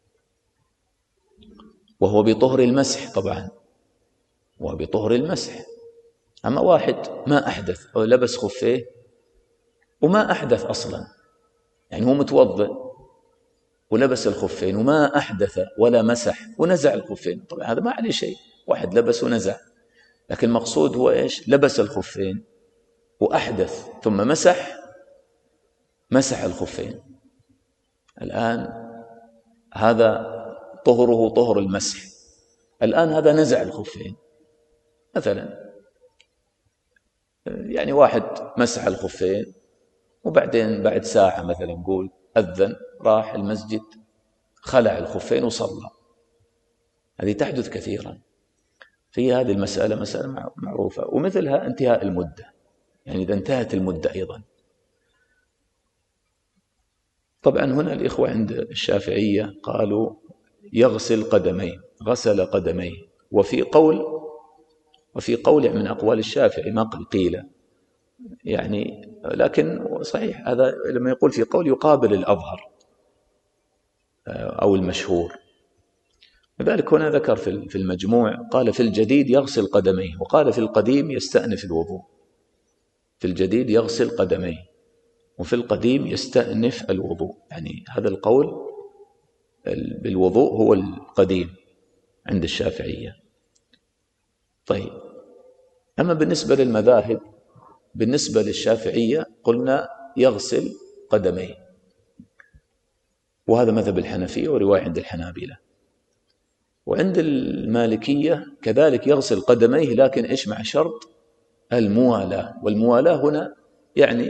وهو بطهر المسح؟ طبعا وهو بطهر المسح. أما واحد ما أحدث أو لبس خفيه وما أحدث أصلا، يعني هو متوضئ ولبس الخفين وما أحدث ولا مسح ونزع الخفين، طبعا هذا ما عليه شيء، واحد لبس ونزع. لكن المقصود هو إيش؟ لبس الخفين وأحدث ثم مسح الخفين. الآن هذا طهره طهر المسح، الآن هذا نزع الخفين. مثلا يعني واحد مسح الخفين وبعدين بعد ساعة مثلا نقول أذن، راح المسجد خلع الخفين وصلى. هذه تحدث كثيرا. في هذه المسألة مسألة معروفة، ومثلها انتهاء المدة، يعني إذا انتهت المدة أيضا. طبعا هنا الإخوة عند الشافعية قالوا يغسل قدميه، غسل قدميه. وفي قول من أقوال الشافعي ما قيل يعني، لكن صحيح هذا لما يقول في قول يقابل الأظهر أو المشهور. لذلك هنا ذكر في المجموع قال في الجديد يغسل قدميه، وقال في القديم يستأنف الوضوء. في الجديد يغسل قدميه وفي القديم يستأنف الوضوء، يعني هذا القول بالوضوء هو القديم عند الشافعية. طيب، أما بالنسبة للمذاهب، بالنسبة للشافعية قلنا يغسل قدميه، وهذا مذهب الحنفية ورواية عند الحنابلة. وعند المالكية كذلك يغسل قدميه، لكن إيش؟ مع شرط الموالاة. والموالاة هنا يعني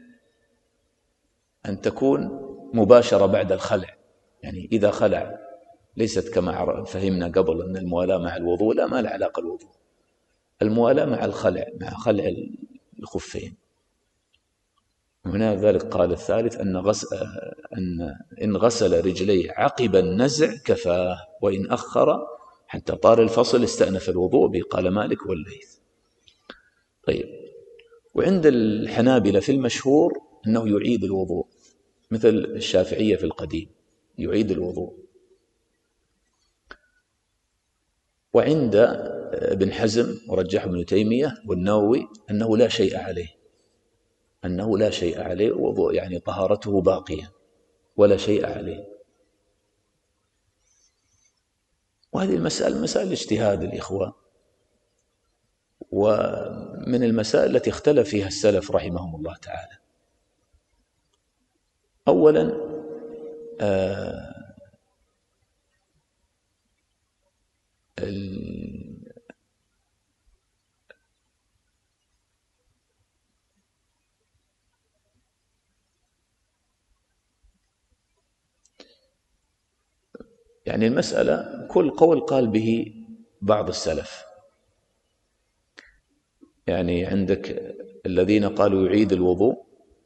أن تكون مباشرة بعد الخلع، يعني إذا خلع، ليست كما فهمنا قبل أن الموالاة مع الوضوء، لا، ما له علاقة الوضوء. الموالاة مع الخلع، مع خلع الخفين. هنا ذلك قال الثالث إن غسل رجليه عقب النزع كفاه، وإن أخر حتى طار الفصل استأنف الوضوء به، قال مالك والليث. طيب، وعند الحنابلة في المشهور أنه يعيد الوضوء، مثل الشافعية في القديم يعيد الوضوء. وعند ابن حزم ورجح ابن تيمية والنووي أنه لا شيء عليه، وضوء يعني طهارته باقية ولا شيء عليه. وهذه المسألة مسائل اجتهاد الإخوة، ومن المسائل التي اختلف فيها السلف رحمهم الله تعالى. أولا يعني المسألة كل قول قال به بعض السلف. يعني عندك الذين قالوا يعيد الوضوء،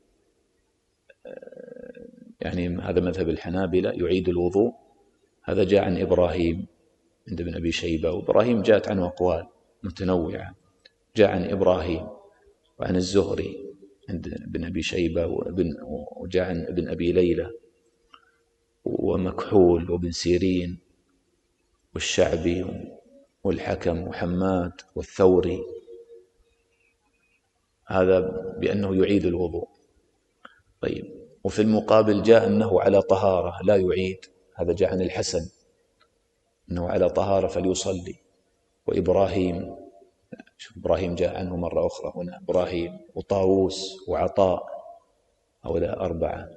يعني هذا مذهب الحنابلة، يعيد الوضوء. هذا جاء عن إبراهيم عند ابن أبي شيبة، وإبراهيم جاءت عنه أقوال متنوعة. جاء عن إبراهيم وعن الزهري عند ابن أبي شيبة، وجاء عن ابن أبي ليلى ومكحول وابن سيرين والشعبي والحكم وحماد والثوري، هذا بأنه يعيد الوضوء. طيب، وفي المقابل جاء أنه على طهارة لا يعيد، هذا جاء عن الحسن أنه على طهارة فليصلي. وإبراهيم، شوف إبراهيم جاء عنه مرة أخرى هنا، إبراهيم وطاووس وعطاء، هؤلاء 4.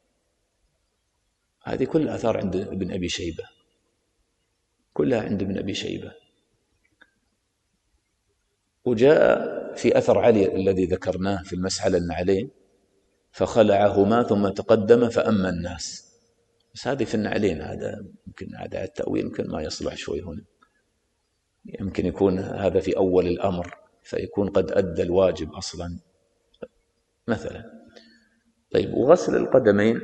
هذه كل آثار عند ابن أبي شيبة، كلها عند ابن أبي شيبة. وجاء في أثر علي الذي ذكرناه في المسح على النعلين، فخلعهما ثم تقدم فأما الناس. بس هذه في النعلين، هذا يمكن هذا التأويل يمكن ما يصلح شوي هنا، يمكن يكون هذا في أول الأمر فيكون قد أدى الواجب أصلا مثلا. طيب، وغسل القدمين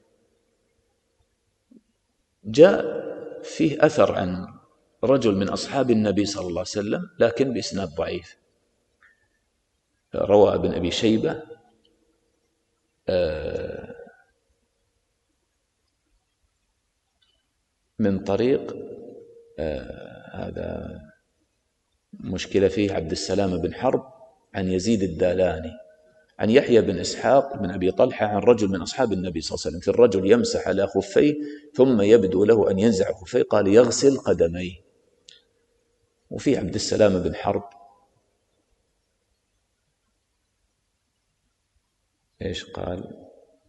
جاء فيه أثر عن رجل من أصحاب النبي صلى الله عليه وسلم لكن بإسناد ضعيف. روى ابن أبي شيبة من طريق هذا مشكلة فيه عبد السلام بن حرب عن يزيد الدالاني عن يحيى بن إسحاق بن أبي طلحة عن رجل من أصحاب النبي صلى الله عليه وسلم في الرجل يمسح على خفيه ثم يبدو له أن ينزع خفيه، قال يغسل قدميه. وفي عبد السلام بن حرب إيش قال؟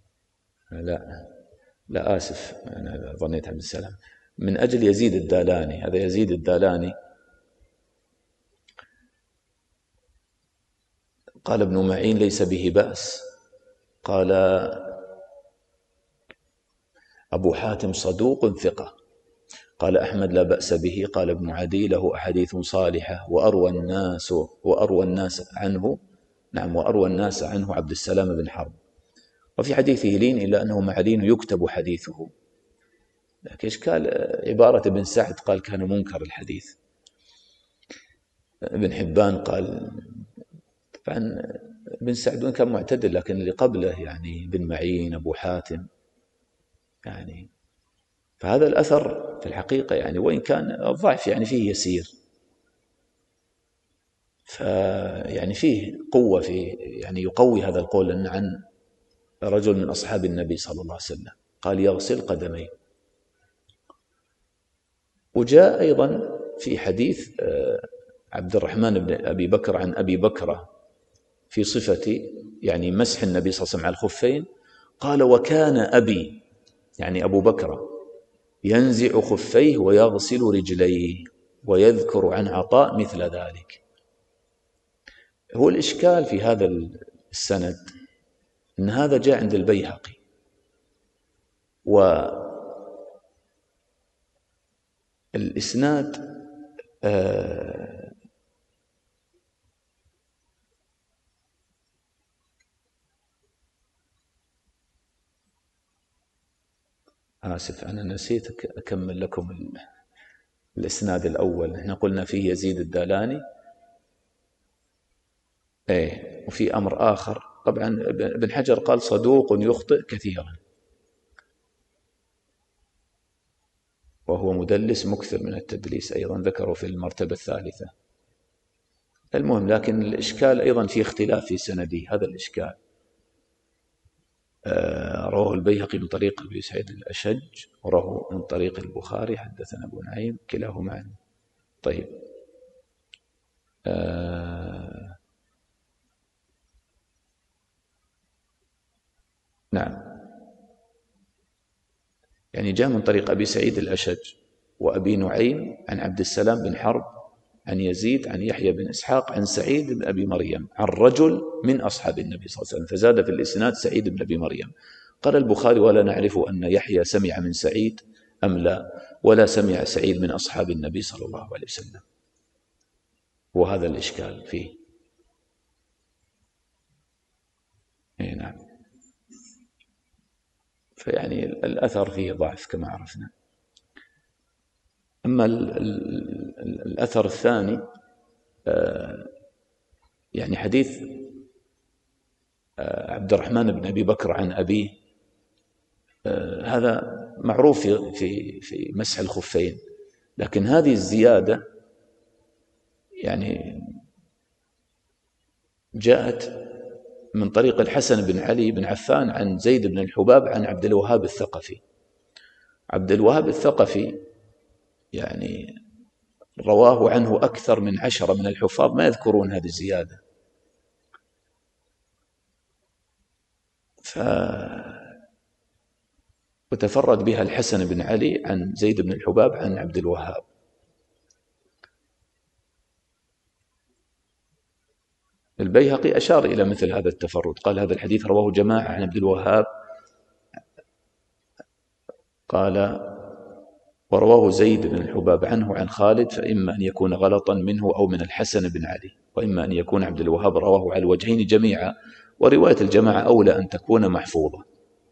لا آسف، أنا ظنيت عبد السلام من أجل يزيد الدالاني. هذا يزيد الدالاني قال ابن معين ليس به بأس، قال أبو حاتم صدوق ثقة، قال أحمد لا بأس به، قال ابن عدي له أحاديث صالحة وأروى الناس عنه عبد السلام بن حرب. وفي حديثه لين إلا أنه مع لين يكتب حديثه، لكن إشكال عبارة ابن سعد قال كان منكر الحديث. ابن حبان قال طبعا ابن سعد كان معتدل، لكن اللي قبله يعني بن معين أبو حاتم يعني، فهذا الأثر في الحقيقة يعني وإن كان الضعف يعني فيه يسير، فيعني فيه قوة في يعني يقوي هذا القول أن عن رجل من أصحاب النبي صلى الله عليه وسلم قال يغسل قدميه. وجاء أيضا في حديث عبد الرحمن بن أبي بكر عن أبي بكرة في صفة يعني مسح النبي صلى الله عليه وسلم على الخفين، قال وكان أبي يعني أبو بكر ينزع خفيه ويغسل رجليه، ويذكر عن عطاء مثل ذلك. هو الإشكال في هذا السند أن هذا جاء عند البيهقي، والإسناد آسف أنا نسيت أكمل لكم الإسناد الأول. احنا قلنا فيه يزيد الدالاني وفي أمر آخر. طبعا ابن حجر قال صدوق يخطئ كثيرا، وهو مدلس مكثر من التدليس أيضا، ذكره في المرتبة الثالثة. المهم، لكن الإشكال أيضا في اختلاف في سندي، هذا الإشكال. رواه البيهقي من طريق أبي سعيد الأشج، ورواه من طريق البخاري حدثنا أبو نعيم، كلاهما عنه. طيب، نعم، يعني جاء من طريق أبي سعيد الأشج وأبي نعيم عن عبد السلام بن حرب عن يزيد عن يحيى بن إسحاق عن سعيد بن أبي مريم عن رجل من أصحاب النبي صلى الله عليه وسلم، فزاد في الإسناد سعيد بن أبي مريم. قال البخاري ولا نعرف أن يحيى سمع من سعيد أم لا، ولا سمع سعيد من أصحاب النبي صلى الله عليه وسلم، وهذا الإشكال فيه. نعم، فيعني الأثر فيه ضعف كما عرفنا. أما الأثر الثاني يعني حديث عبد الرحمن بن أبي بكر عن أبيه، هذا معروف في مسح الخفين، لكن هذه الزيادة يعني جاءت من طريق الحسن بن علي بن عفان عن زيد بن الحباب عن عبد الوهاب الثقفي. عبد الوهاب الثقفي يعني رواه عنه أكثر من 10 من الحفاظ ما يذكرون هذه الزيادة. وتفرد بها الحسن بن علي عن زيد بن الحباب عن عبد الوهاب. البيهقي أشار إلى مثل هذا التفرد، قال هذا الحديث رواه جماعة عن عبد الوهاب، قال ورواه زيد بن الحباب عنه عن خالد، فإما أن يكون غلطا منه أو من الحسن بن علي، وإما أن يكون عبد الوهاب رواه على الوجهين جميعا، ورواية الجماعة أولى أن تكون محفوظة.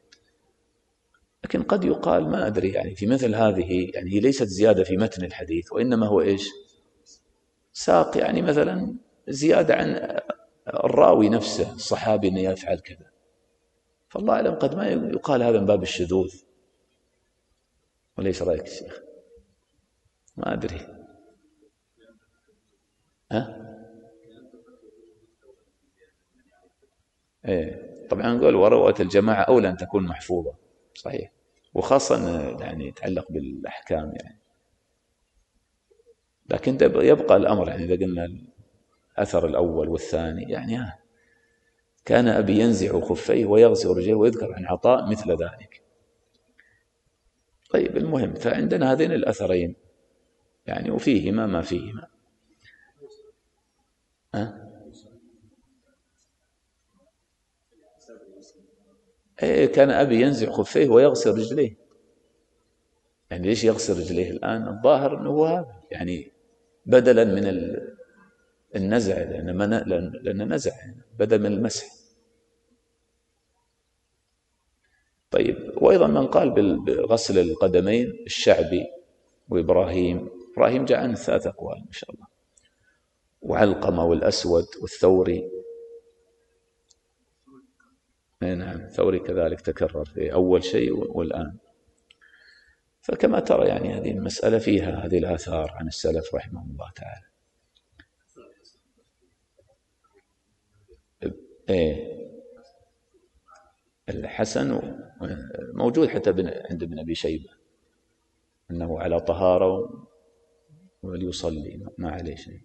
لكن قد يقال ما أدري يعني في مثل هذه، يعني هي ليست زيادة في متن الحديث، وإنما هو إيش؟ ساق يعني مثلا زيادة عن الراوي نفسه، الصحابي أنه يفعل كذا، فالله أعلم قد ما يقال هذا من باب الشذوذ. وليس رأيك الشيخ؟ ما أدري. إيه طبعا نقول ورواية الجماعة أولى أن تكون محفوظة، صحيح، وخاصة يعني يتعلق بالأحكام يعني. لكن يبقى الأمر يعني إذا قلنا الأثر الأول والثاني يعني كان أبي ينزع خفيه ويغسل رجليه، ويذكر عن عطاء مثل ذلك. طيب المهم، فعندنا هذين الأثرين يعني وفيهما ما فيهما. كان أبي ينزع خفيه ويغسل رجليه، يعني ليش يغسل رجليه الآن؟ الظاهر أنه هو هذا يعني بدلا من النزع، لأن نزع بدل من المسح. طيب، وأيضا من قال بغسل القدمين الشعبي وإبراهيم جاء عنه 3 أقوال ما شاء الله، وعلقمة والأسود والثوري. نعم، ثوري كذلك تكرر في أول شيء والآن. فكما ترى يعني هذه المسألة فيها هذه الآثار عن السلف رحمه الله تعالى. الحسن موجود حتى عند ابن أبي شيبة أنه على طهارة وليصلي ما عليه شيء.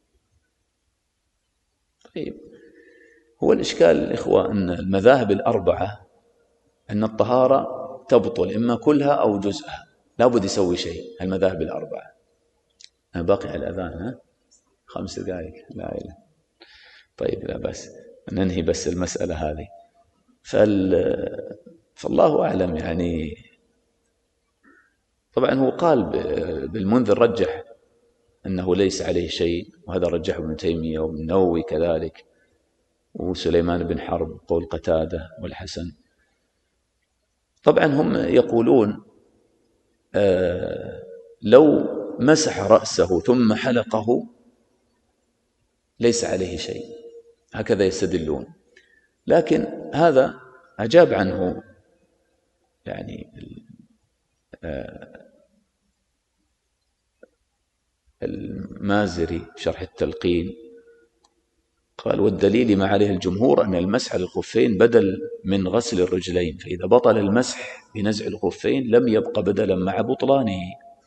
طيب، هو الإشكال الإخوة أن المذاهب الأربعة أن الطهارة تبطل إما كلها أو جزءها، لا بد يسوي شيء. المذاهب الأربعة. أنا باقي على الأذان 5 دقائق. لا إله. طيب لا بس ننهي بس المسألة هذه. فالله أعلم يعني. طبعا هو قال بالمنذر رجح أنه ليس عليه شيء، وهذا رجحه ابن تيمية وابن النووي كذلك، وسليمان بن حرب قول قتادة والحسن. طبعا هم يقولون لو مسح رأسه ثم حلقه ليس عليه شيء، هكذا يستدلون. لكن هذا أجاب عنه يعني المازري شرح التلقين، قال والدليل ما عليه الجمهور أن المسح على الخفين بدل من غسل الرجلين، فإذا بطل المسح بنزع الخفين لم يبق بدلا مع بطلانه.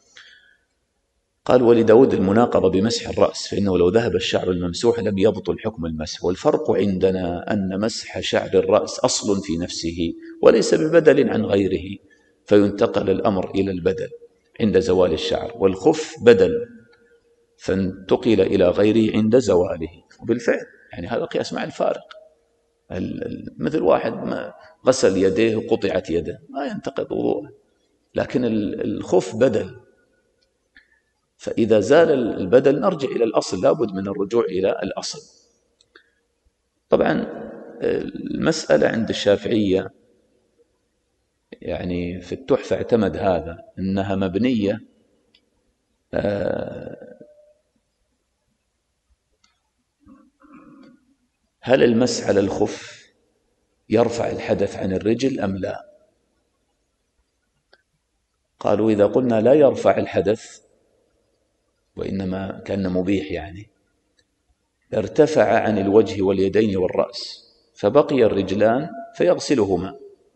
قال ولداود المناقضة بمسح الرأس، فإنه لو ذهب الشعر الممسوح لم يبطل حكم المسح. والفرق عندنا أن مسح شعر الرأس أصل في نفسه وليس ببدل عن غيره، فينتقل الأمر إلى البدل عند زوال الشعر، والخف بدل فانتقل إلى غيره عند زواله. وبالفعل يعني هذا قياس مع الفارق. مثل واحد ما غسل يديه وقطعت يده ما ينتقض وضوءه، لكن الخف بدل، فإذا زال البدل نرجع إلى الأصل، لابد من الرجوع إلى الأصل. طبعا المسألة عند الشافعية يعني في التحفة اعتمد هذا أنها مبنية هل المسح على الخف يرفع الحدث عن الرجل أم لا؟ قالوا إذا قلنا لا يرفع الحدث وإنما كان مبيح يعني ارتفع عن الوجه واليدين والرأس، فبقي الرجلان فيغسلهما.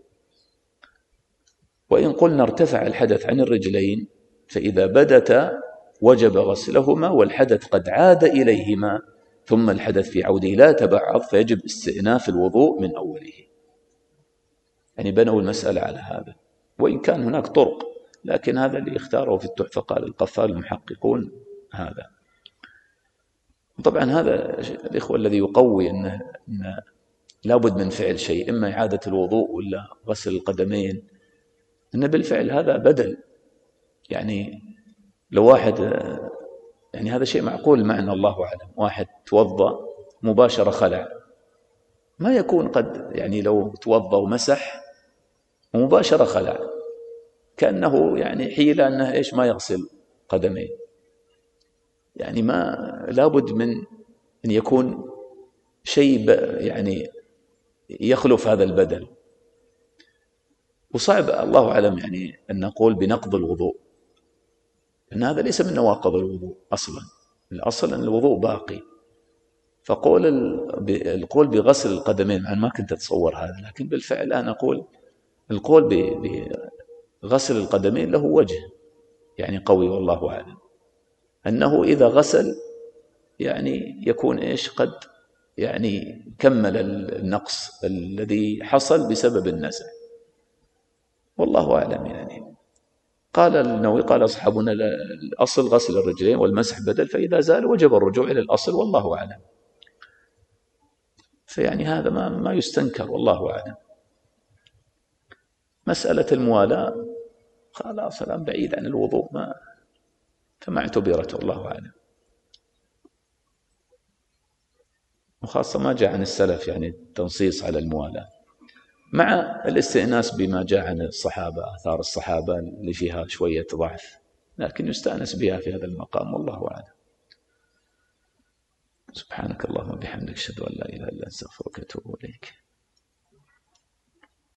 وإن قلنا ارتفع الحدث عن الرجلين فإذا بدتا وجب غسلهما والحدث قد عاد إليهما ثم الحدث في عوده لا يتبعض فيجب استئناف الوضوء من أوله. يعني بنوا المسألة على هذا، وإن كان هناك طرق، لكن هذا اللي اختاره في التحفة قال القفال المحققون هذا. طبعا هذا الإخوة الذي يقوي أن لابد من فعل شيء، إما إعادة الوضوء ولا غسل القدمين، أن بالفعل هذا بدل. يعني لو واحد، يعني هذا شيء معقول معنا الله أعلم، واحد توضأ مباشرة خلع، ما يكون قد يعني لو توضأ ومسح ومباشرة خلع كأنه يعني حيلة أنه إيش ما يغسل قدمين. يعني ما لابد من أن يكون شيء يعني يخلف هذا البدل. وصعب الله أعلم يعني أن نقول بنقض الوضوء، لأن هذا ليس من نواقض الوضوء أصلا، الأصل أن الوضوء باقي. فقول القول بغسل القدمين، أنا ما كنت أتصور هذا، لكن بالفعل أنا أقول القول بغسل القدمين له وجه يعني قوي والله أعلم، أنه إذا غسل يعني يكون إيش قد يعني كمل النقص الذي حصل بسبب النزع، والله أعلم. يعني قال النووي قال أصحابنا الأصل غسل الرجلين والمسح بدل، فإذا زال وجب الرجوع إلى الأصل والله أعلم. فيعني هذا ما يستنكر والله أعلم. مسألة الموالاة خلاص الآن بعيد عن الوضوء، فما اعتبرت والله أعلم، وخاصة ما جاء عن السلف يعني التنصيص على الموالاة، مع الاستئناس بما جاء عن الصحابة، آثار الصحابة اللي فيها شوية ضعف، لكن يستأنس بها في هذا المقام والله أعلم. سبحانك اللهم وبحمدك أشهد أن لا إله إلا أنت أستغفرك وأتوب إليك.